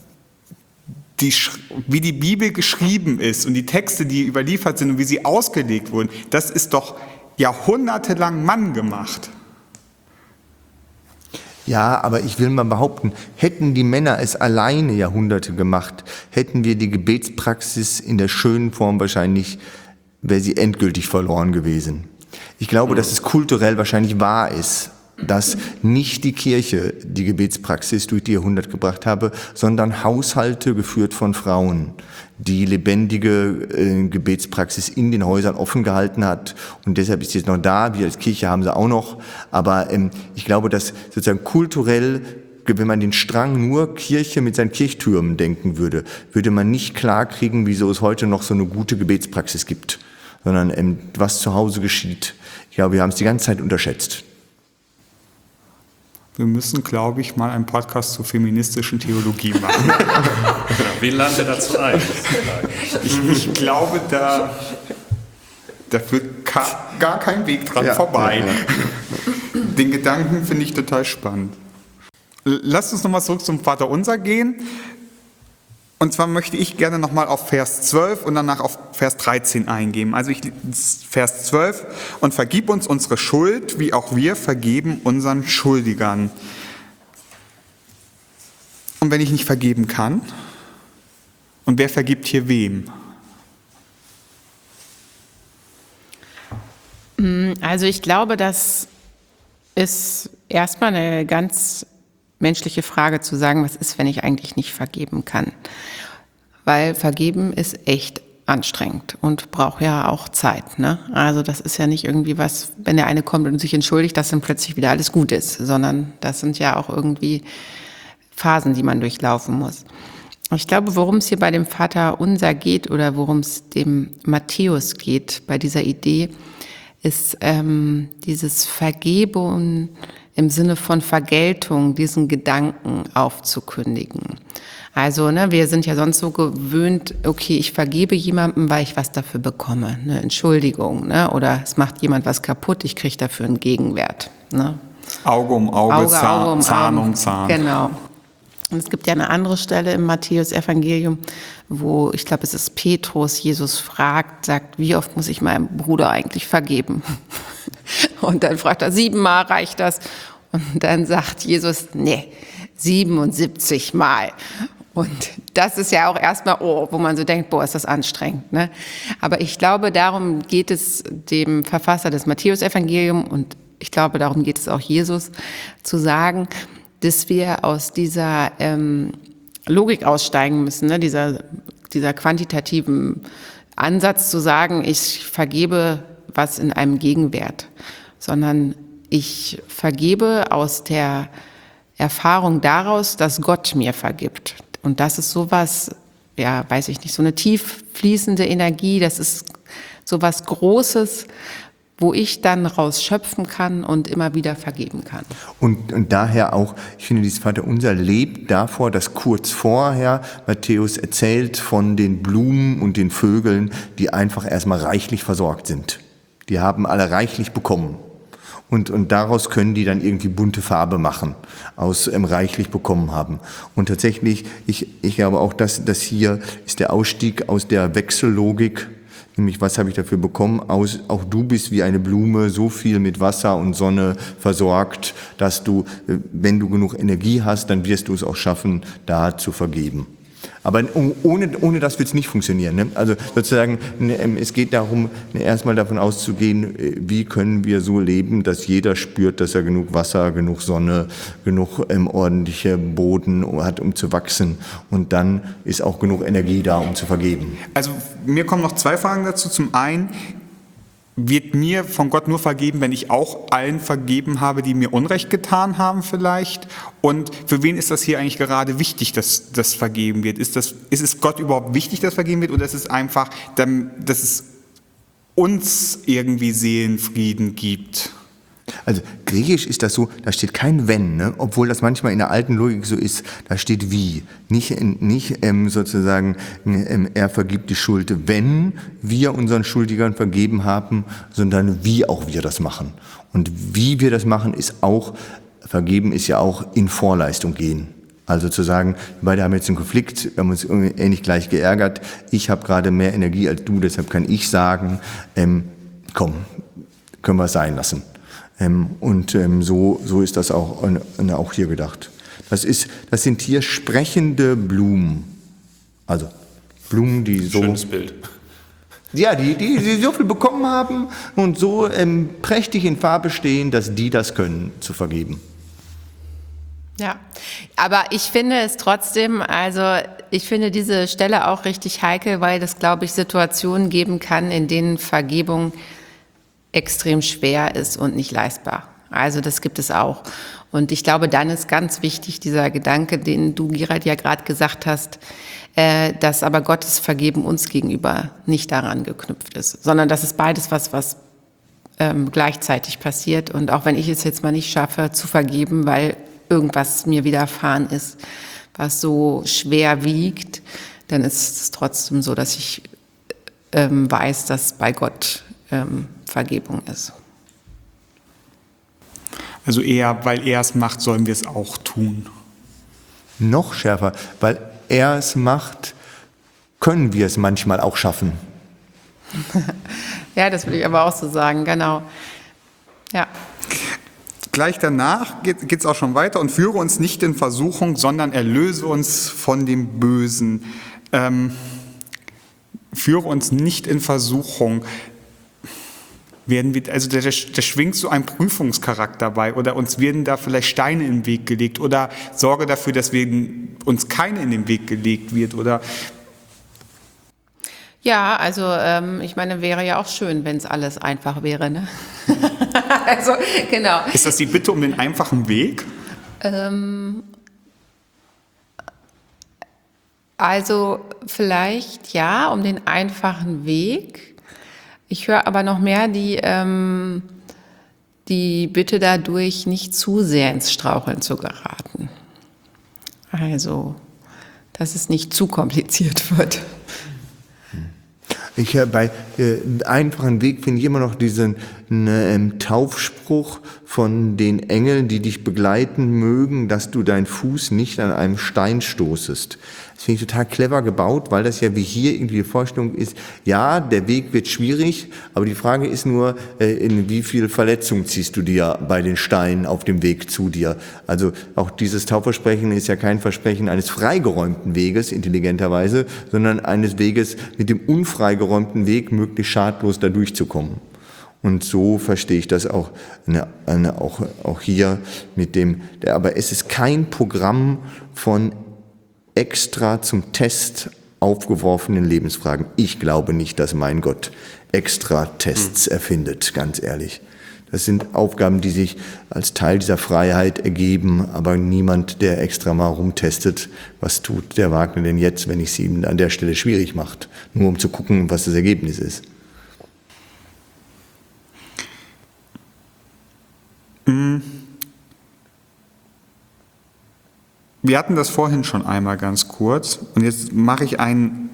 die, wie die Bibel geschrieben ist und die Texte, die überliefert sind und wie sie ausgelegt wurden, das ist doch jahrhundertelang Mann gemacht. Ja, aber ich will mal behaupten, hätten die Männer es alleine Jahrhunderte gemacht, hätten wir die Gebetspraxis in der schönen Form wahrscheinlich, wäre sie endgültig verloren gewesen. Ich glaube, dass es kulturell wahrscheinlich wahr ist, dass nicht die Kirche die Gebetspraxis durch die Jahrhunderte gebracht habe, sondern Haushalte geführt von Frauen, die lebendige äh, Gebetspraxis in den Häusern offen gehalten hat. Und deshalb ist sie jetzt noch da. Wir als Kirche haben sie auch noch. Aber ähm, ich glaube, dass sozusagen kulturell, wenn man den Strang nur Kirche mit seinen Kirchtürmen denken würde, würde man nicht klarkriegen, wieso es heute noch so eine gute Gebetspraxis gibt, sondern ähm, was zu Hause geschieht. Ich glaube, wir haben es die ganze Zeit unterschätzt. Wir müssen, glaube ich, mal einen Podcast zur feministischen Theologie machen. Wie laden wir dazu ein? Ich, ich glaube, da, da führt ka- gar kein Weg dran Ja, vorbei. ja, ja. Den Gedanken finde ich total spannend. L- Lasst uns nochmal zurück zum Vaterunser gehen. Und zwar möchte ich gerne nochmal auf Vers zwölf und danach auf Vers dreizehn eingehen. Also ich, Vers zwölf, und vergib uns unsere Schuld, wie auch wir vergeben unseren Schuldigern. Und wenn ich nicht vergeben kann, und wer vergibt hier wem? Also ich glaube, das ist erstmal eine ganz menschliche Frage zu sagen, was ist, wenn ich eigentlich nicht vergeben kann? Weil vergeben ist echt anstrengend und braucht ja auch Zeit, ne? Also das ist ja nicht irgendwie was, wenn der eine kommt und sich entschuldigt, dass dann plötzlich wieder alles gut ist, sondern das sind ja auch irgendwie Phasen, die man durchlaufen muss. Ich glaube, worum es hier bei dem Vater Unser geht oder worum es dem Matthäus geht bei dieser Idee, ist ähm, dieses Vergebung im Sinne von Vergeltung, diesen Gedanken aufzukündigen. Also, ne, wir sind ja sonst so gewöhnt, okay, ich vergebe jemandem, weil ich was dafür bekomme, eine Entschuldigung, ne, oder es macht jemand was kaputt, ich kriege dafür einen Gegenwert, ne. Auge um Auge, Auge, Zahn, Auge um Zahn Auge. um Zahn. Genau. Und es gibt ja eine andere Stelle im Matthäus-Evangelium, wo, ich glaube, es ist Petrus, Jesus fragt, sagt, wie oft muss ich meinem Bruder eigentlich vergeben? Und dann fragt er, siebenmal reicht das? Und dann sagt Jesus, nee, siebenundsiebzig Mal. Und das ist ja auch erstmal, oh, wo man so denkt, boah, ist das anstrengend, ne? Aber ich glaube, darum geht es dem Verfasser des Matthäus-Evangeliums und ich glaube, darum geht es auch Jesus, zu sagen, dass wir aus dieser ähm, Logik aussteigen müssen, ne? dieser, dieser quantitativen Ansatz zu sagen, ich vergebe was in einem Gegenwert, sondern ich vergebe aus der Erfahrung daraus, dass Gott mir vergibt. Und das ist sowas, ja, weiß ich nicht, so eine tief fließende Energie, das ist sowas Großes, wo ich dann raus schöpfen kann und immer wieder vergeben kann. Und, und daher auch, ich finde, dieses Vaterunser lebt davor, dass kurz vorher Matthäus erzählt von den Blumen und den Vögeln, die einfach erstmal reichlich versorgt sind. Die haben alle reichlich bekommen. Und, und daraus können die dann irgendwie bunte Farbe machen, aus ähm, reichlich bekommen haben. Und tatsächlich, ich, ich glaube auch, dass das hier ist der Ausstieg aus der Wechsellogik. Nämlich, was habe ich dafür bekommen? Aus, auch du bist wie eine Blume, so viel mit Wasser und Sonne versorgt, dass du, wenn du genug Energie hast, dann wirst du es auch schaffen, da zu vergeben. Aber ohne, ohne das wird es nicht funktionieren. Ne? Also sozusagen, es geht darum, erstmal davon auszugehen, wie können wir so leben, dass jeder spürt, dass er genug Wasser, genug Sonne, genug ähm, ordentliche Boden hat, um zu wachsen. Und dann ist auch genug Energie da, um zu vergeben. Also mir kommen noch zwei Fragen dazu. Zum einen, wird mir von Gott nur vergeben, wenn ich auch allen vergeben habe, die mir Unrecht getan haben vielleicht? Und für wen ist das hier eigentlich gerade wichtig, dass das vergeben wird? Ist, das, ist es Gott überhaupt wichtig, dass vergeben wird? Oder ist es einfach, dass es uns irgendwie Seelenfrieden gibt? Also griechisch ist das so, da steht kein wenn, ne? Obwohl das manchmal in der alten Logik so ist, da steht wie. Nicht, nicht ähm, sozusagen, ähm, er vergibt die Schuld, wenn wir unseren Schuldigern vergeben haben, sondern wie auch wir das machen. Und wie wir das machen, ist auch, vergeben ist ja auch in Vorleistung gehen. Also zu sagen, wir beide haben jetzt einen Konflikt, wir haben uns ähnlich gleich geärgert, ich habe gerade mehr Energie als du, deshalb kann ich sagen, ähm, komm, können wir es sein lassen. Ähm, und ähm, so, so ist das auch, äh, auch hier gedacht. Das, ist, das sind hier sprechende Blumen. Also Blumen, die so... Schönes Bild. Ja, die, die, die so viel bekommen haben und so ähm, prächtig in Farbe stehen, dass die das können, zu vergeben. Ja, aber ich finde es trotzdem, also ich finde diese Stelle auch richtig heikel, weil das, glaube ich, Situationen geben kann, in denen Vergebung extrem schwer ist und nicht leistbar. Also das gibt es auch. Und ich glaube, dann ist ganz wichtig dieser Gedanke, den du, Gerald, ja gerade gesagt hast, äh, dass aber Gottes Vergeben uns gegenüber nicht daran geknüpft ist, sondern das ist beides was, was ähm, gleichzeitig passiert. Und auch wenn ich es jetzt mal nicht schaffe, zu vergeben, weil irgendwas mir widerfahren ist, was so schwer wiegt, dann ist es trotzdem so, dass ich ähm, weiß, dass bei Gott ähm, Vergebung ist. Also eher, weil er es macht, sollen wir es auch tun. Noch schärfer, weil er es macht, können wir es manchmal auch schaffen. Ja, das will ich aber auch so sagen, genau. Ja. Gleich danach geht es auch schon weiter. Und führe uns nicht in Versuchung, sondern erlöse uns von dem Bösen. Ähm, führe uns nicht in Versuchung. Werden wir, also da, da schwingt so ein Prüfungscharakter bei, oder uns werden da vielleicht Steine in den Weg gelegt, oder sorge dafür, dass wir, uns keine in den Weg gelegt wird, oder? Ja, also ähm, ich meine, wäre ja auch schön, wenn es alles einfach wäre, ne? Also, genau. Ist das die Bitte um den einfachen Weg? Ähm, also vielleicht ja, um den einfachen Weg. Ich höre aber noch mehr die, ähm, die Bitte dadurch, nicht zu sehr ins Straucheln zu geraten. Also, dass es nicht zu kompliziert wird. Ich äh, bei äh, einfachen Weg finde ich immer noch diesen äh, Taufspruch von den Engeln, die dich begleiten mögen, dass du deinen Fuß nicht an einem Stein stoßest. Das finde ich total clever gebaut, weil das ja wie hier irgendwie die Vorstellung ist, ja, der Weg wird schwierig, aber die Frage ist nur, äh, in wie viel Verletzung ziehst du dir bei den Steinen auf dem Weg zu dir. Also auch dieses Taufversprechen ist ja kein Versprechen eines freigeräumten Weges, intelligenterweise, sondern eines Weges mit dem unfreigeräumten Weg möglichst schadlos da durchzukommen. Und so verstehe ich das auch, eine, eine, auch, auch hier mit dem, der, aber es ist kein Programm von extra zum Test aufgeworfenen Lebensfragen. Ich glaube nicht, dass mein Gott extra Tests erfindet, ganz ehrlich. Das sind Aufgaben, die sich als Teil dieser Freiheit ergeben, aber niemand, der extra mal rumtestet, was tut der Wagner denn jetzt, wenn ich es ihm an der Stelle schwierig macht, nur um zu gucken, was das Ergebnis ist. Wir hatten das vorhin schon einmal ganz kurz und jetzt mache ich einen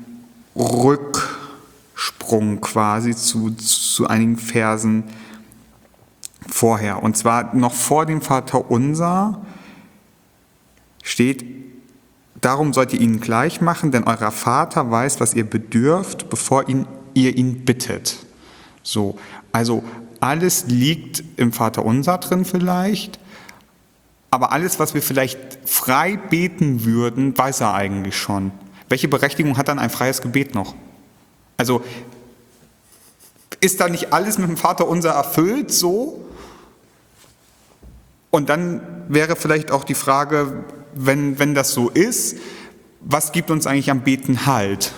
Rücksprung quasi zu, zu einigen Versen vorher. Und zwar noch vor dem Vaterunser steht: Darum sollt ihr ihnen gleich machen, denn euer Vater weiß, was ihr bedürft, bevor ihn, ihr ihn bittet. So, also alles liegt im Vaterunser drin vielleicht, aber alles, was wir vielleicht frei beten würden, weiß er eigentlich schon. Welche Berechtigung hat dann ein freies Gebet noch? Also ist da nicht alles mit dem Vaterunser erfüllt so? Und dann wäre vielleicht auch die Frage, wenn, wenn das so ist, was gibt uns eigentlich am Beten Halt?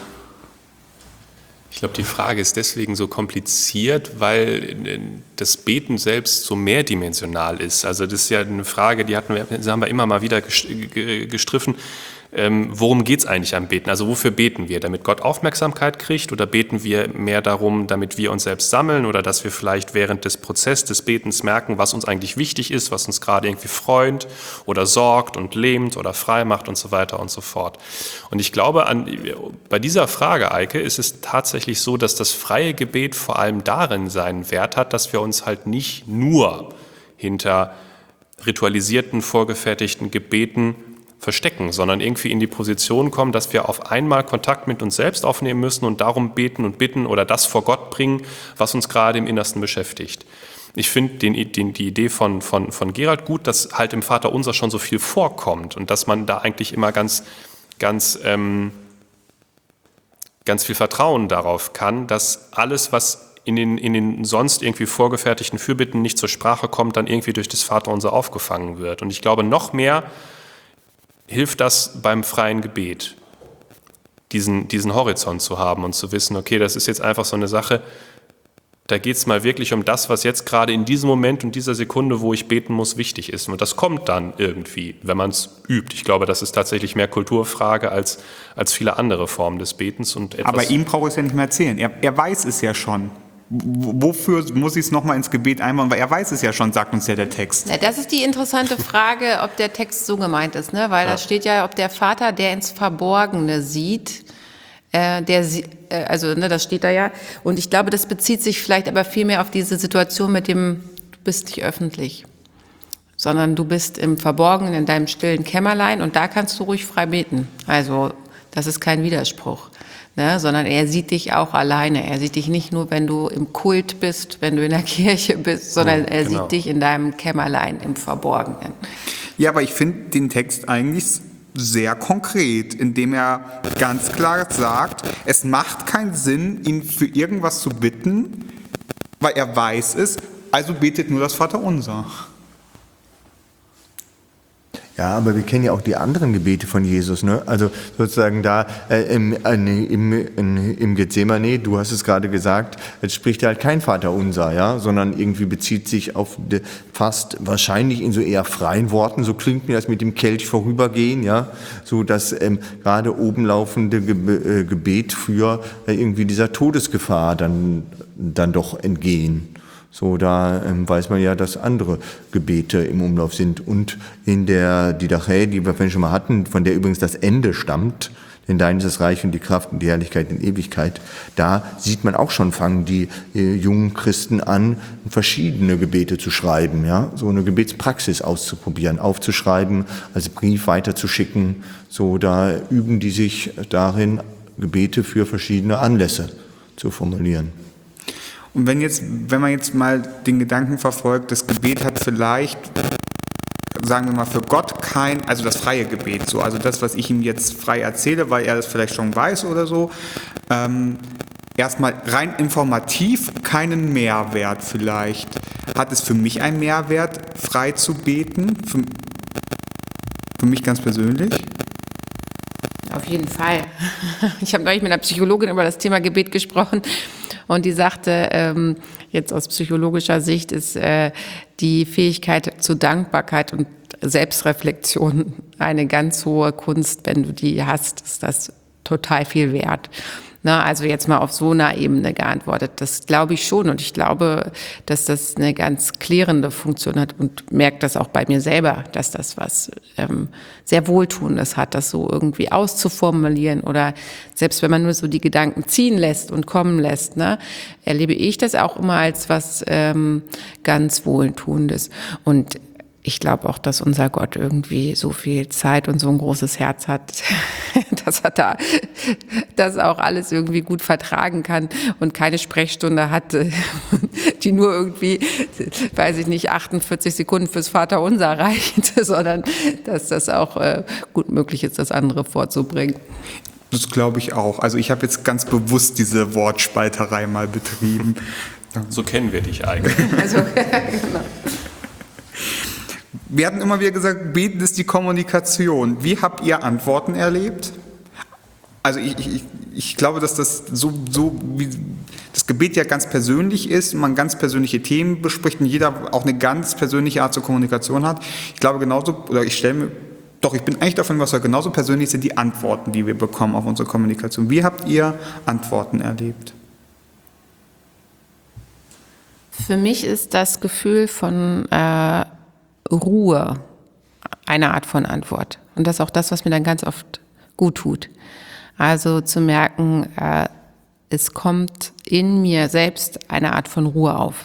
Ich glaube, die Frage ist deswegen so kompliziert, weil das Beten selbst so mehrdimensional ist. Also das ist ja eine Frage, die hatten wir, das haben wir immer mal wieder gestriffen. Ähm, worum geht es eigentlich am Beten? Also wofür beten wir? Damit Gott Aufmerksamkeit kriegt, oder beten wir mehr darum, damit wir uns selbst sammeln, oder dass wir vielleicht während des Prozesses des Betens merken, was uns eigentlich wichtig ist, was uns gerade irgendwie freut oder sorgt und lähmt oder frei macht und so weiter und so fort. Und ich glaube, an, bei dieser Frage, Eike, ist es tatsächlich so, dass das freie Gebet vor allem darin seinen Wert hat, dass wir uns halt nicht nur hinter ritualisierten, vorgefertigten Gebeten verstecken, sondern irgendwie in die Position kommen, dass wir auf einmal Kontakt mit uns selbst aufnehmen müssen und darum beten und bitten oder das vor Gott bringen, was uns gerade im Innersten beschäftigt. Ich finde den, den, die Idee von, von, von Gerald gut, dass halt im Vaterunser schon so viel vorkommt und dass man da eigentlich immer ganz, ganz, ähm, ganz viel Vertrauen darauf kann, dass alles, was in den, in den sonst irgendwie vorgefertigten Fürbitten nicht zur Sprache kommt, dann irgendwie durch das Vaterunser aufgefangen wird. Und ich glaube, noch mehr hilft das beim freien Gebet, diesen, diesen Horizont zu haben und zu wissen, okay, das ist jetzt einfach so eine Sache, da geht es mal wirklich um das, was jetzt gerade in diesem Moment und dieser Sekunde, wo ich beten muss, wichtig ist. Und das kommt dann irgendwie, wenn man es übt. Ich glaube, das ist tatsächlich mehr Kulturfrage als, als viele andere Formen des Betens. Und etwas Aber ihm brauche ich es ja nicht mehr erzählen. Er, er weiß es ja schon. Wofür muss ich es nochmal ins Gebet einbauen? Weil er weiß es ja schon, sagt uns ja der Text. Na, das ist die interessante Frage, ob der Text so gemeint ist, ne? Weil ja. Da steht ja, ob der Vater, der ins Verborgene sieht, äh, der, äh, also ne, das steht da ja. Und ich glaube, das bezieht sich vielleicht aber vielmehr auf diese Situation mit dem, du bist nicht öffentlich, sondern du bist im Verborgenen, in deinem stillen Kämmerlein und da kannst du ruhig frei beten. Also das ist kein Widerspruch. Ne, sondern er sieht dich auch alleine. Er sieht dich nicht nur, wenn du im Kult bist, wenn du in der Kirche bist, sondern er genau. sieht dich in deinem Kämmerlein im Verborgenen. Ja, aber ich finde den Text eigentlich sehr konkret, indem er ganz klar sagt, es macht keinen Sinn, ihn für irgendwas zu bitten, weil er weiß es, also betet nur das Vaterunser. Ja, aber wir kennen ja auch die anderen Gebete von Jesus, ne? Also sozusagen da äh, im, äh, im, in, im Gethsemane, du hast es gerade gesagt, jetzt spricht er halt kein Vaterunser, ja, sondern irgendwie bezieht sich auf de, fast wahrscheinlich in so eher freien Worten, so klingt mir das mit dem Kelch vorübergehen, ja, so dass ähm, gerade oben laufende Ge- äh, Gebet für äh, irgendwie dieser Todesgefahr dann, dann doch entgehen. So, da ähm, weiß man ja, dass andere Gebete im Umlauf sind. Und in der Didache, die wir vorhin schon mal hatten, von der übrigens das Ende stammt, denn dein ist das Reich und die Kraft und die Herrlichkeit in Ewigkeit, da sieht man auch schon, fangen die äh, jungen Christen an, verschiedene Gebete zu schreiben, ja, so eine Gebetspraxis auszuprobieren, aufzuschreiben, als Brief weiterzuschicken. So, da üben die sich darin, Gebete für verschiedene Anlässe zu formulieren. Und wenn jetzt, wenn man jetzt mal den Gedanken verfolgt, das Gebet hat vielleicht, sagen wir mal, für Gott kein, also das freie Gebet, so, also das, was ich ihm jetzt frei erzähle, weil er das vielleicht schon weiß oder so, ähm, erstmal rein informativ keinen Mehrwert vielleicht. Hat es für mich einen Mehrwert, frei zu beten? Für, für mich ganz persönlich? Auf jeden Fall. Ich habe neulich mit einer Psychologin über das Thema Gebet gesprochen und die sagte, ähm, jetzt aus psychologischer Sicht ist äh, die Fähigkeit zur Dankbarkeit und Selbstreflexion eine ganz hohe Kunst. Wenn du die hast, ist das total viel wert. Na, also jetzt mal auf so einer Ebene geantwortet. Das glaube ich schon und ich glaube, dass das eine ganz klärende Funktion hat und merke das auch bei mir selber, dass das was ähm, sehr Wohltuendes hat, das so irgendwie auszuformulieren oder selbst wenn man nur so die Gedanken ziehen lässt und kommen lässt, ne, erlebe ich das auch immer als was ähm, ganz Wohltuendes. Und ich glaube auch, dass unser Gott irgendwie so viel Zeit und so ein großes Herz hat, dass er da das auch alles irgendwie gut vertragen kann und keine Sprechstunde hat, die nur irgendwie, weiß ich nicht, achtundvierzig Sekunden fürs Vaterunser reicht, sondern dass das auch äh, gut möglich ist, das andere vorzubringen. Das glaube ich auch. Also ich habe jetzt ganz bewusst diese Wortspalterei mal betrieben. So kennen wir dich eigentlich. Also, genau. Wir hatten immer wieder gesagt, beten ist die Kommunikation. Wie habt ihr Antworten erlebt? Also ich, ich, ich glaube, dass das so, so wie das Gebet ja ganz persönlich ist, man ganz persönliche Themen bespricht und jeder auch eine ganz persönliche Art zur Kommunikation hat. Ich glaube genauso, oder ich stelle mir, doch ich bin eigentlich davon überzeugt, genauso persönlich sind die Antworten, die wir bekommen auf unsere Kommunikation. Wie habt ihr Antworten erlebt? Für mich ist das Gefühl von äh, Ruhe eine Art von Antwort. Und das ist auch das, was mir dann ganz oft gut tut. Also zu merken, äh, es kommt in mir selbst eine Art von Ruhe auf.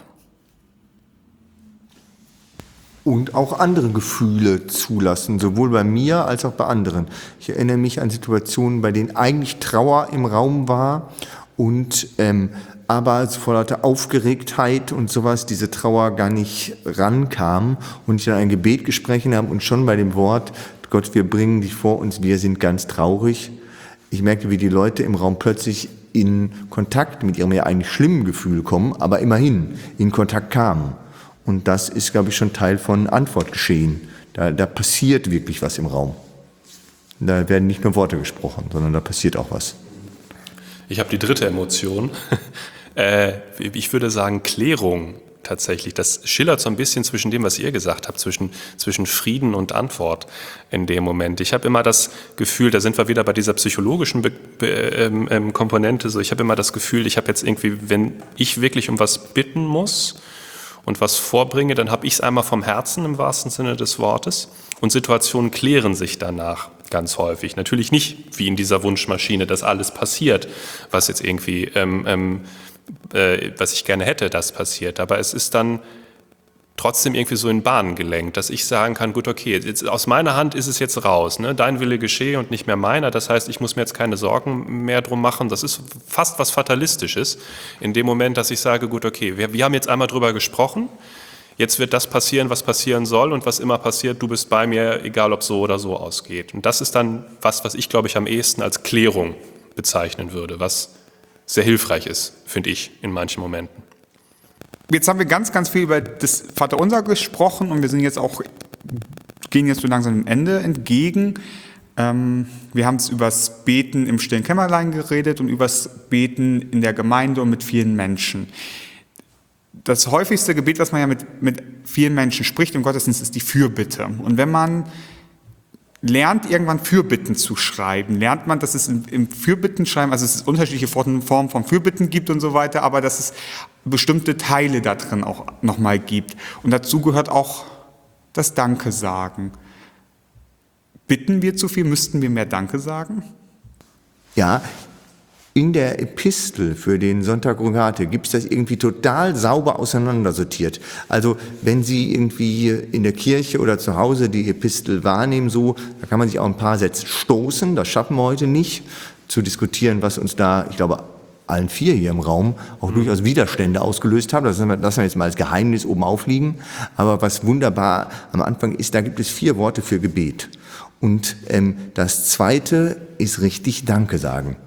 Und auch andere Gefühle zulassen, sowohl bei mir als auch bei anderen. Ich erinnere mich an Situationen, bei denen eigentlich Trauer im Raum war und ähm, aber vor lauter Aufgeregtheit und sowas diese Trauer gar nicht rankam und ich dann ein Gebet gesprochen habe und schon bei dem Wort, Gott, wir bringen dich vor uns, wir sind ganz traurig. Ich merkte, wie die Leute im Raum plötzlich in Kontakt mit ihrem ja eigentlich schlimmen Gefühl kommen, aber immerhin in Kontakt kamen. Und das ist, glaube ich, schon Teil von Antwortgeschehen. Da, da passiert wirklich was im Raum. Da werden nicht nur Worte gesprochen, sondern da passiert auch was. Ich habe die dritte Emotion. äh, ich würde sagen Klärung tatsächlich. Das schillert so ein bisschen zwischen dem, was ihr gesagt habt, zwischen, zwischen Frieden und Antwort in dem Moment. Ich habe immer das Gefühl, da sind wir wieder bei dieser psychologischen Be Be ähm, ähm, Komponente, so ich habe immer das Gefühl, ich habe jetzt irgendwie, wenn ich wirklich um was bitten muss und was vorbringe, dann habe ich es einmal vom Herzen im wahrsten Sinne des Wortes und Situationen klären sich danach ganz häufig. Natürlich nicht wie in dieser Wunschmaschine, dass alles passiert, was jetzt irgendwie, ähm, ähm, äh, was ich gerne hätte, das passiert. Aber es ist dann trotzdem irgendwie so in Bahnen gelenkt, dass ich sagen kann, gut, okay, jetzt, aus meiner Hand ist es jetzt raus, ne? Dein Wille geschehe und nicht mehr meiner. Das heißt, ich muss mir jetzt keine Sorgen mehr drum machen. Das ist fast was Fatalistisches in dem Moment, dass ich sage, gut, okay, wir, wir haben jetzt einmal drüber gesprochen. Jetzt wird das passieren, was passieren soll und was immer passiert, du bist bei mir, egal ob so oder so ausgeht. Und das ist dann was, was ich, glaube ich, am ehesten als Klärung bezeichnen würde, was sehr hilfreich ist, finde ich, in manchen Momenten. Jetzt haben wir ganz, ganz viel über das Vaterunser gesprochen und wir sind jetzt auch, gehen jetzt so langsam dem Ende entgegen. Ähm, wir haben es über das Beten im stillen Kämmerlein geredet und über das Beten in der Gemeinde und mit vielen Menschen. Das häufigste Gebet, was man ja mit, mit vielen Menschen spricht im Gottesdienst, ist die Fürbitte. Und wenn man lernt, irgendwann Fürbitten zu schreiben, lernt man, dass es im, im Fürbittenschreiben, also es unterschiedliche Formen von Fürbitten gibt und so weiter, aber dass es bestimmte Teile da drin auch nochmal gibt. Und dazu gehört auch das Danke sagen. Bitten wir zu viel? Müssten wir mehr Danke sagen? Ja, in der Epistel für den Sonntag Rogate gibt es das irgendwie total sauber auseinandersortiert. Also wenn Sie irgendwie in der Kirche oder zu Hause die Epistel wahrnehmen, so, da kann man sich auch ein paar Sätze stoßen, das schaffen wir heute nicht, zu diskutieren, was uns da, ich glaube, allen vier hier im Raum auch durchaus Widerstände ausgelöst haben. Das lassen wir jetzt mal als Geheimnis oben aufliegen. Aber was wunderbar am Anfang ist, da gibt es vier Worte für Gebet. Und ähm, das zweite ist richtig Danke sagen.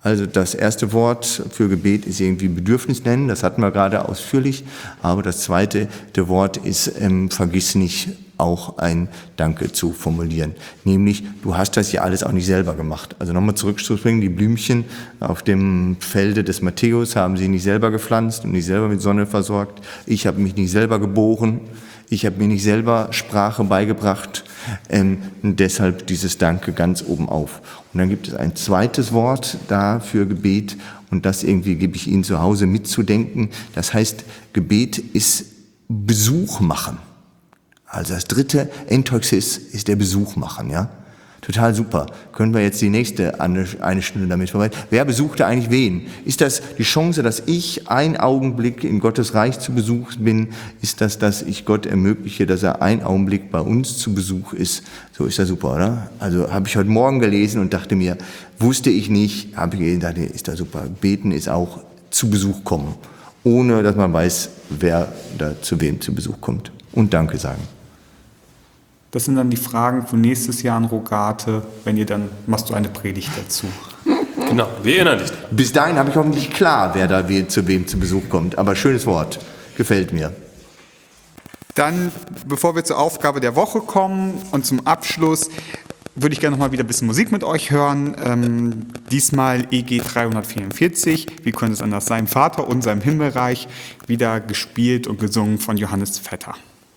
Also das erste Wort für Gebet ist irgendwie Bedürfnis nennen, das hatten wir gerade ausführlich. Aber das zweite der Wort ist, ähm, vergiss nicht, auch ein Danke zu formulieren. Nämlich, du hast das ja alles auch nicht selber gemacht. Also nochmal zurückzuspringen, die Blümchen auf dem Felde des Matthäus haben sie nicht selber gepflanzt und nicht selber mit Sonne versorgt. Ich habe mich nicht selber geboren. Ich habe mir nicht selber Sprache beigebracht. Ähm, und deshalb dieses Danke ganz oben auf. Und dann gibt es ein zweites Wort da für Gebet und das irgendwie gebe ich Ihnen zu Hause mitzudenken. Das heißt, Gebet ist Besuch machen. Also das dritte, Entoxis, ist der Besuch machen, ja. Total super. Können wir jetzt die nächste eine, eine Stunde damit verwenden. Wer besuchte eigentlich wen? Ist das die Chance, dass ich einen Augenblick in Gottes Reich zu Besuch bin? Ist das, dass ich Gott ermögliche, dass er einen Augenblick bei uns zu Besuch ist? So ist das super, oder? Also habe ich heute Morgen gelesen und dachte mir, wusste ich nicht, habe ich gedacht, ist das super. Beten ist auch zu Besuch kommen, ohne dass man weiß, wer da zu wem zu Besuch kommt. Und Danke sagen. Das sind dann die Fragen für nächstes Jahr an Rogate. Wenn ihr dann, machst du eine Predigt dazu. Genau, wir erinnern dich. Bis dahin habe ich hoffentlich klar, wer da we- zu wem zu Besuch kommt. Aber schönes Wort, gefällt mir. Dann, bevor wir zur Aufgabe der Woche kommen und zum Abschluss, würde ich gerne noch mal wieder ein bisschen Musik mit euch hören. Ähm, diesmal E G dreihundertvierundvierzig, wie könnte es anders sein, Vater unser im Himmelreich, wieder gespielt und gesungen von Johannes Vetter.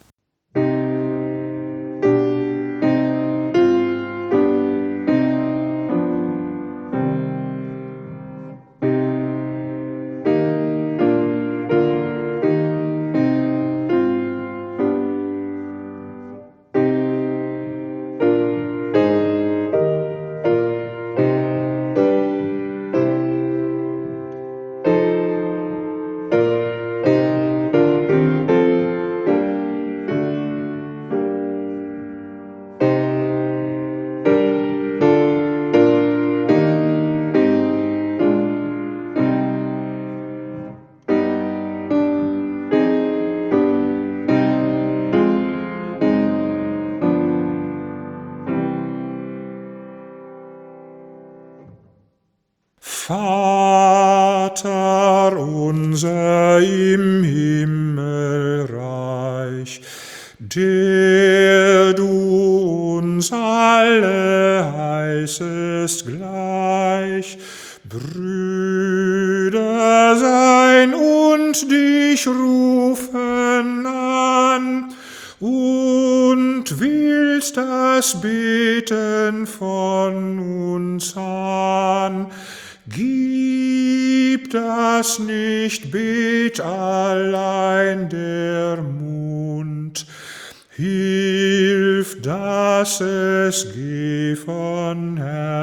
Vater unser im Himmelreich, der du uns alle heißest gleich, Brüder sein und dich rufen an, und willst das Beten von uns an. Gib das nicht, bet allein der Mund. Hilf, dass es geh von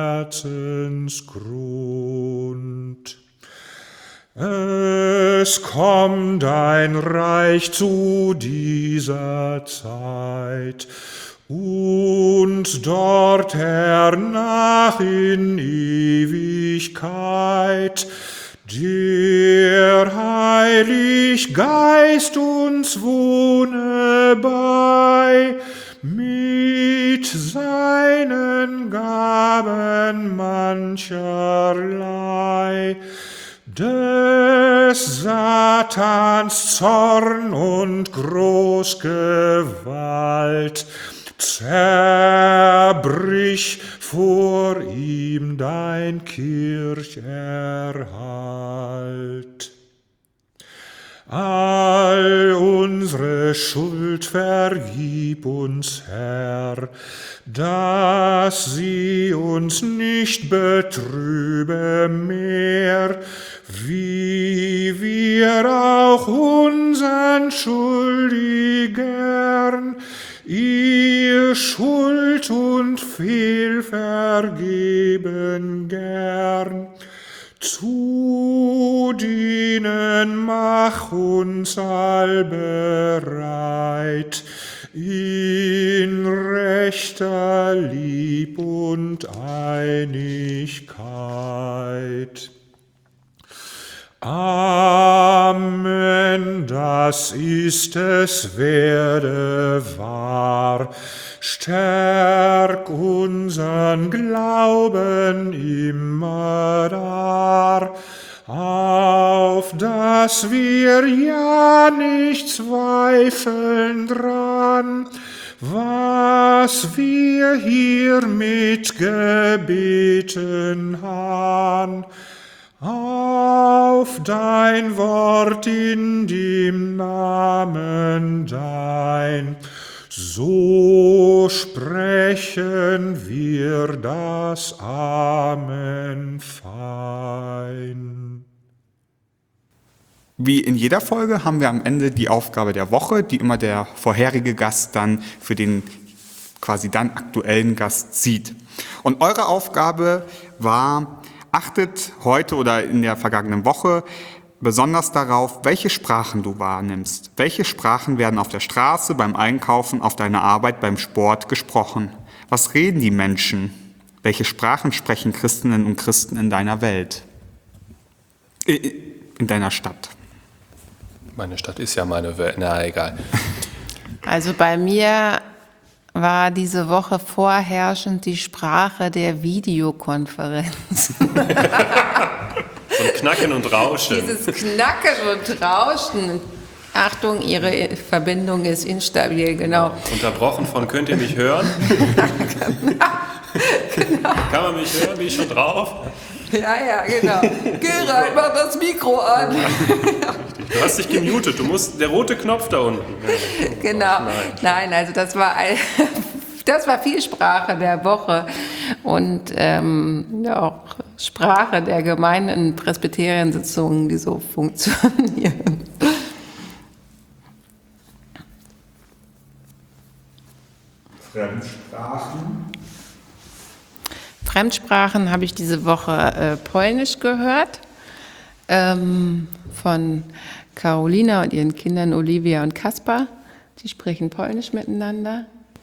Herzensgrund. Es kommt ein Reich zu dieser Zeit, und dort hernach in Ewigkeit der Heilig Geist uns wohne bei, mit seinen Gaben mancherlei. Des Satans Zorn und Großgewalt zerbrich vor ihm dein Kircherhalt. All unsere Schuld vergib uns, Herr, dass sie uns nicht betrübe mehr, wie wir auch unseren Schuldigern ihr Schuld und Fehl vergeben gern. Zu dienen mach uns allbereit, in rechter Lieb und Einigkeit. Amen, das ist es, werde wahr. Stärk unseren Glauben immer dar, auf dass wir ja nicht zweifeln dran, was wir hier mit gebeten han. Auf dein Wort in dem Namen dein, so sprechen wir das Amen fein. Wie in jeder Folge haben wir am Ende die Aufgabe der Woche, die immer der vorherige Gast dann für den quasi dann aktuellen Gast zieht. Und eure Aufgabe war, achtet heute oder in der vergangenen Woche besonders darauf, welche Sprachen du wahrnimmst. Welche Sprachen werden auf der Straße, beim Einkaufen, auf deiner Arbeit, beim Sport gesprochen? Was reden die Menschen? Welche Sprachen sprechen Christinnen und Christen in deiner Welt? In deiner Stadt? Meine Stadt ist ja meine Welt. Na, egal. Also bei mir war diese Woche vorherrschend die Sprache der Videokonferenz. So ein Knacken und Rauschen. Dieses Knacken und Rauschen. Achtung, Ihre Verbindung ist instabil, genau. Unterbrochen von, könnt ihr mich hören? Genau. Kann man mich hören? Bin ich schon drauf? Ja, ja, genau. Gerald, mach das Mikro an. Du hast dich gemutet, du musst, der rote Knopf da unten. Genau. Nein, also das war ein, das war viel Sprache der Woche und ähm, ja, auch Sprache der gemeinen Presbyteriensitzungen, die so funktionieren. Fremdsprachen. Fremdsprachen habe ich diese Woche äh, Polnisch gehört, ähm, von Carolina und ihren Kindern Olivia und Kaspar. Die sprechen Polnisch miteinander.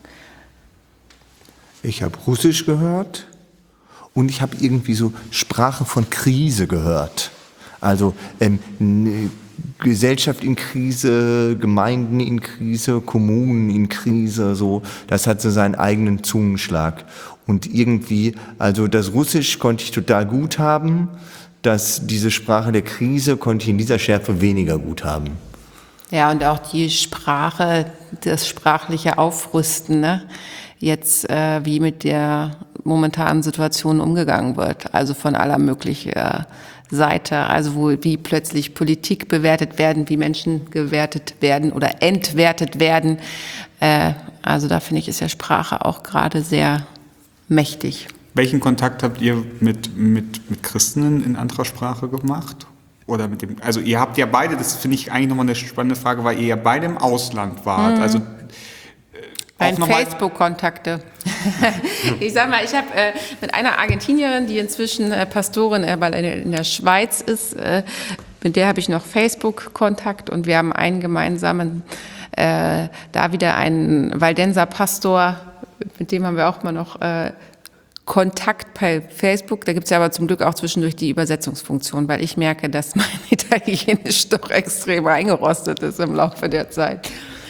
Ich habe Russisch gehört und ich habe irgendwie so Sprache von Krise gehört. Also ähm, ne, Gesellschaft in Krise, Gemeinden in Krise, Kommunen in Krise, so. Das hat so seinen eigenen Zungenschlag. Und irgendwie, also das Russisch konnte ich total gut haben, dass diese Sprache der Krise konnte ich in dieser Schärfe weniger gut haben. Ja, und auch die Sprache, das sprachliche Aufrüsten, ne? Jetzt äh, wie mit der momentanen Situation umgegangen wird, also von aller möglichen äh, Seite, also wo wie plötzlich Politik bewertet werden, wie Menschen gewertet werden oder entwertet werden. Äh, also da finde ich, ist ja Sprache auch gerade sehr mächtig. Welchen Kontakt habt ihr mit, mit, mit Christinnen in anderer Sprache gemacht? Oder mit dem, also ihr habt ja beide, das finde ich eigentlich nochmal eine spannende Frage, weil ihr ja beide im Ausland wart. Mhm. Also Mein Facebook-Kontakte. Ich sag mal, ich habe äh, mit einer Argentinierin, die inzwischen äh, Pastorin äh, weil in der Schweiz ist, äh, mit der habe ich noch Facebook-Kontakt und wir haben einen gemeinsamen, äh, da wieder einen Waldenser Pastor, mit dem haben wir auch mal noch äh, Kontakt bei Facebook. Da gibt es ja aber zum Glück auch zwischendurch die Übersetzungsfunktion, weil ich merke, dass mein Italienisch doch extrem eingerostet ist im Laufe der Zeit.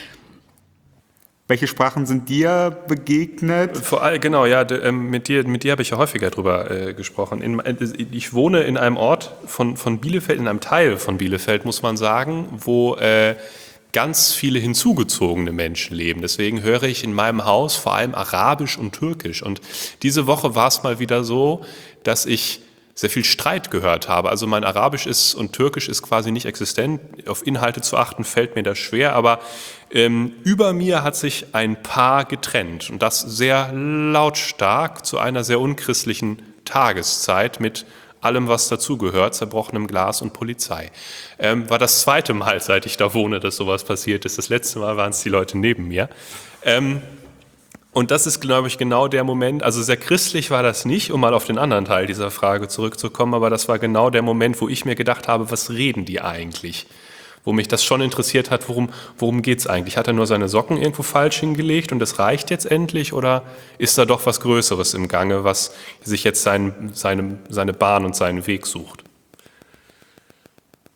Welche Sprachen sind dir begegnet? Vor allem, genau, ja, d- ähm, mit dir, mit dir habe ich ja häufiger drüber äh, gesprochen. In, äh, ich wohne in einem Ort von, von Bielefeld, in einem Teil von Bielefeld, muss man sagen, wo äh, ganz viele hinzugezogene Menschen leben. Deswegen höre ich in meinem Haus vor allem Arabisch und Türkisch. Und diese Woche war es mal wieder so, dass ich sehr viel Streit gehört habe. Also mein Arabisch ist und Türkisch ist quasi nicht existent. Auf Inhalte zu achten fällt mir das schwer, aber ähm, über mir hat sich ein Paar getrennt und das sehr lautstark zu einer sehr unchristlichen Tageszeit mit allem, was dazugehört, zerbrochenem Glas und Polizei. Ähm, war das zweite Mal, seit ich da wohne, dass sowas passiert ist. Das letzte Mal waren es die Leute neben mir. Ähm, Und das ist, glaube ich, genau der Moment, also sehr christlich war das nicht, um mal auf den anderen Teil dieser Frage zurückzukommen, aber das war genau der Moment, wo ich mir gedacht habe, was reden die eigentlich? Wo mich das schon interessiert hat, worum, worum geht es eigentlich? Hat er nur seine Socken irgendwo falsch hingelegt und das reicht jetzt endlich oder ist da doch was Größeres im Gange, was sich jetzt sein, seine, seine Bahn und seinen Weg sucht?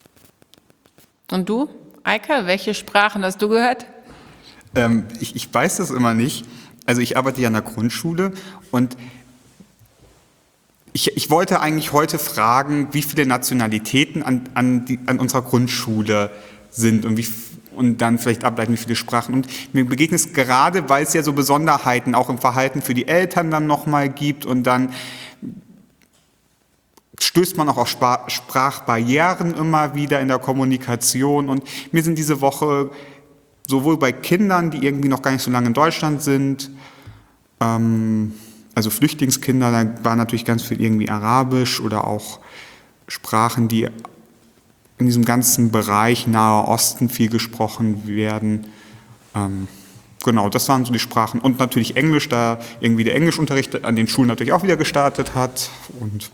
Und du, Eike, welche Sprachen hast du gehört? Ähm, ich, ich weiß das immer nicht. Also ich arbeite ja in der Grundschule und ich, ich wollte eigentlich heute fragen, wie viele Nationalitäten an, an, die, an unserer Grundschule sind und, wie, und dann vielleicht ableiten, wie viele Sprachen. Und mir begegnet es gerade, weil es ja so Besonderheiten auch im Verhalten für die Eltern dann nochmal gibt und dann stößt man auch auf Sprachbarrieren immer wieder in der Kommunikation. Und mir sind diese Woche sowohl bei Kindern, die irgendwie noch gar nicht so lange in Deutschland sind, ähm, also Flüchtlingskinder, da war natürlich ganz viel irgendwie Arabisch oder auch Sprachen, die in diesem ganzen Bereich Nahe Osten viel gesprochen werden. Ähm, genau, das waren so die Sprachen. Und natürlich Englisch, da irgendwie der Englischunterricht an den Schulen natürlich auch wieder gestartet hat. Und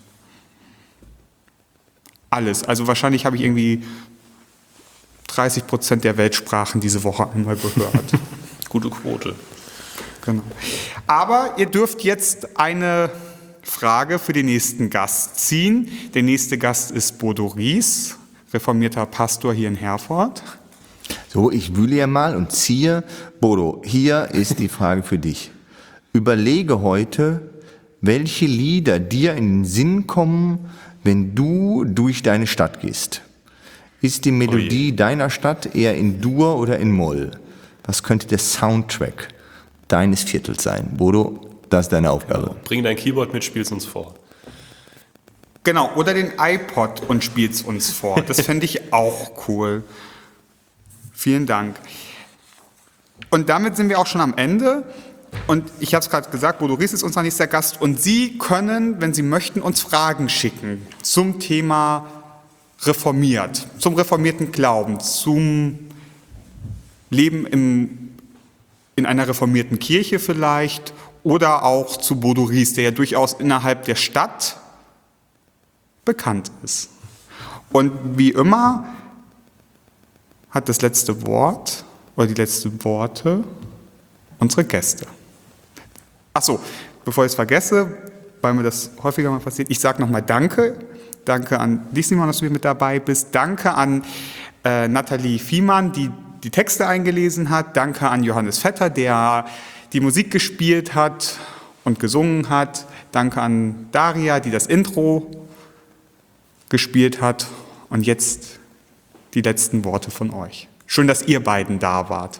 alles. Also wahrscheinlich habe ich irgendwie dreißig Prozent der Weltsprachen diese Woche einmal gehört. Gute Quote. Genau. Aber ihr dürft jetzt eine Frage für den nächsten Gast ziehen. Der nächste Gast ist Bodo Ries, reformierter Pastor hier in Herford. So, ich wühle ja mal und ziehe. Bodo, hier ist die Frage für dich. Überlege heute, welche Lieder dir in den Sinn kommen, wenn du durch deine Stadt gehst. Ist die Melodie Ui. deiner Stadt eher in Dur oder in Moll? Was könnte der Soundtrack deines Viertels sein? Bodo, das ist deine Aufgabe. Bring dein Keyboard mit, spiel's uns vor. Genau, oder den iPod und spielt's uns vor. Das fände ich auch cool. Vielen Dank. Und damit sind wir auch schon am Ende. Und ich habe es gerade gesagt, Bodo Ries ist unser nächster Gast. Und Sie können, wenn Sie möchten, uns Fragen schicken zum Thema reformiert, zum reformierten Glauben, zum Leben im, in einer reformierten Kirche vielleicht oder auch zu Bodo Ries, der ja durchaus innerhalb der Stadt bekannt ist. Und wie immer hat das letzte Wort oder die letzten Worte unsere Gäste. Ach so, bevor ich es vergesse, weil mir das häufiger mal passiert, ich sage nochmal Danke. Danke an dich, Simon, dass du hier mit dabei bist. Danke an äh, Nathalie Viehmann, die die Texte eingelesen hat. Danke an Johannes Vetter, der die Musik gespielt hat und gesungen hat. Danke an Daria, die das Intro gespielt hat. Und jetzt die letzten Worte von euch. Schön, dass ihr beiden da wart.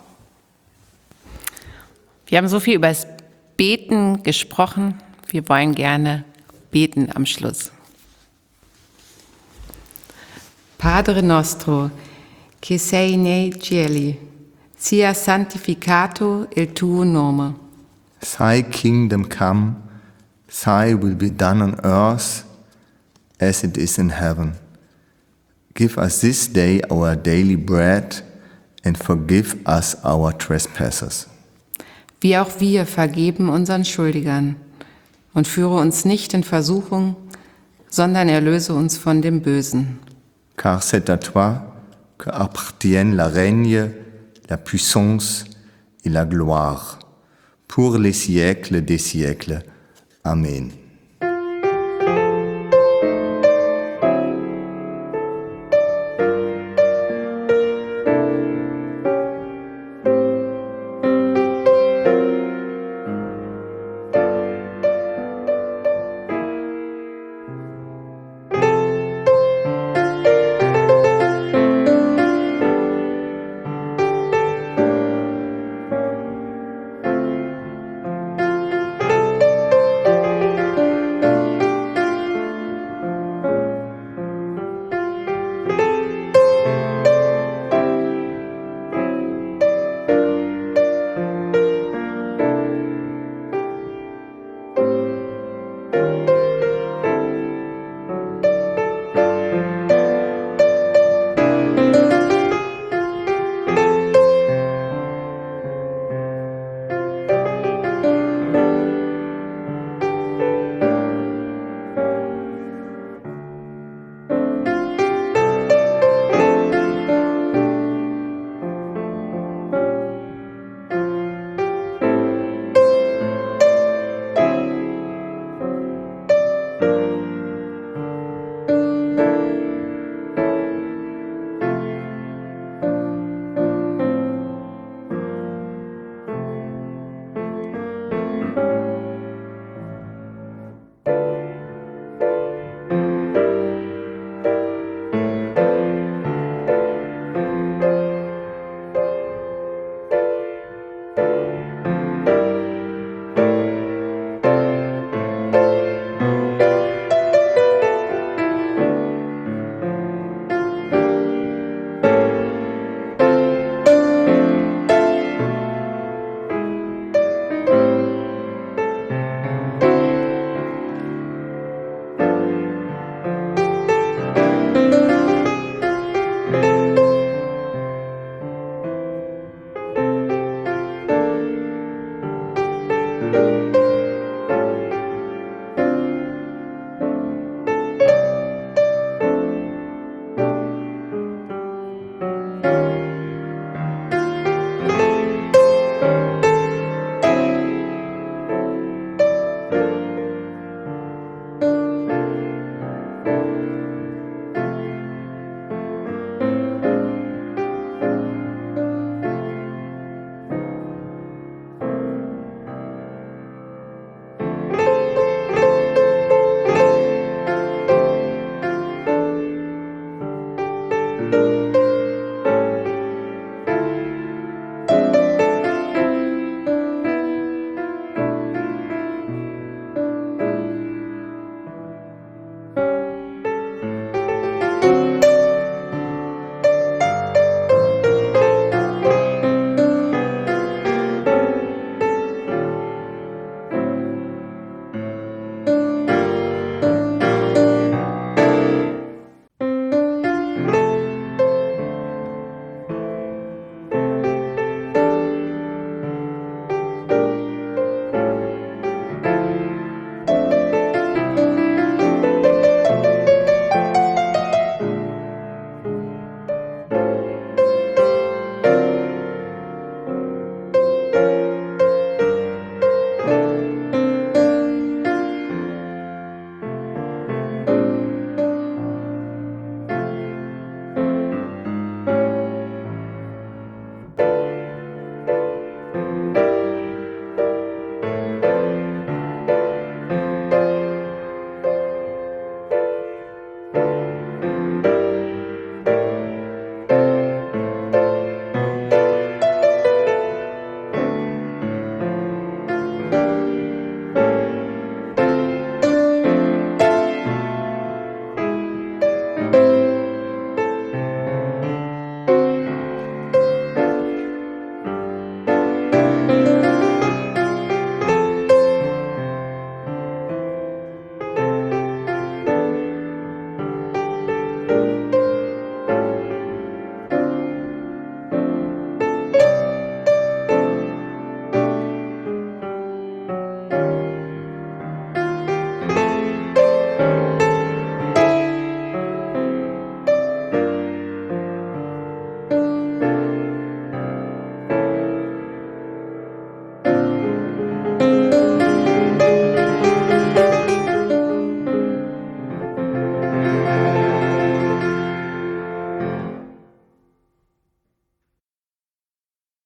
Wir haben so viel über das Beten gesprochen. Wir wollen gerne beten am Schluss. Padre nostro, che sei nei cieli, sia santificato il tuo nome. Thy kingdom come, thy will be done on earth as it is in heaven. Give us this day our daily bread and forgive us our trespasses. Wie auch wir vergeben unseren Schuldigern und führe uns nicht in Versuchung, sondern erlöse uns von dem Bösen. Car c'est à toi que appartiennent la règne, la puissance et la gloire, pour les siècles des siècles. Amen.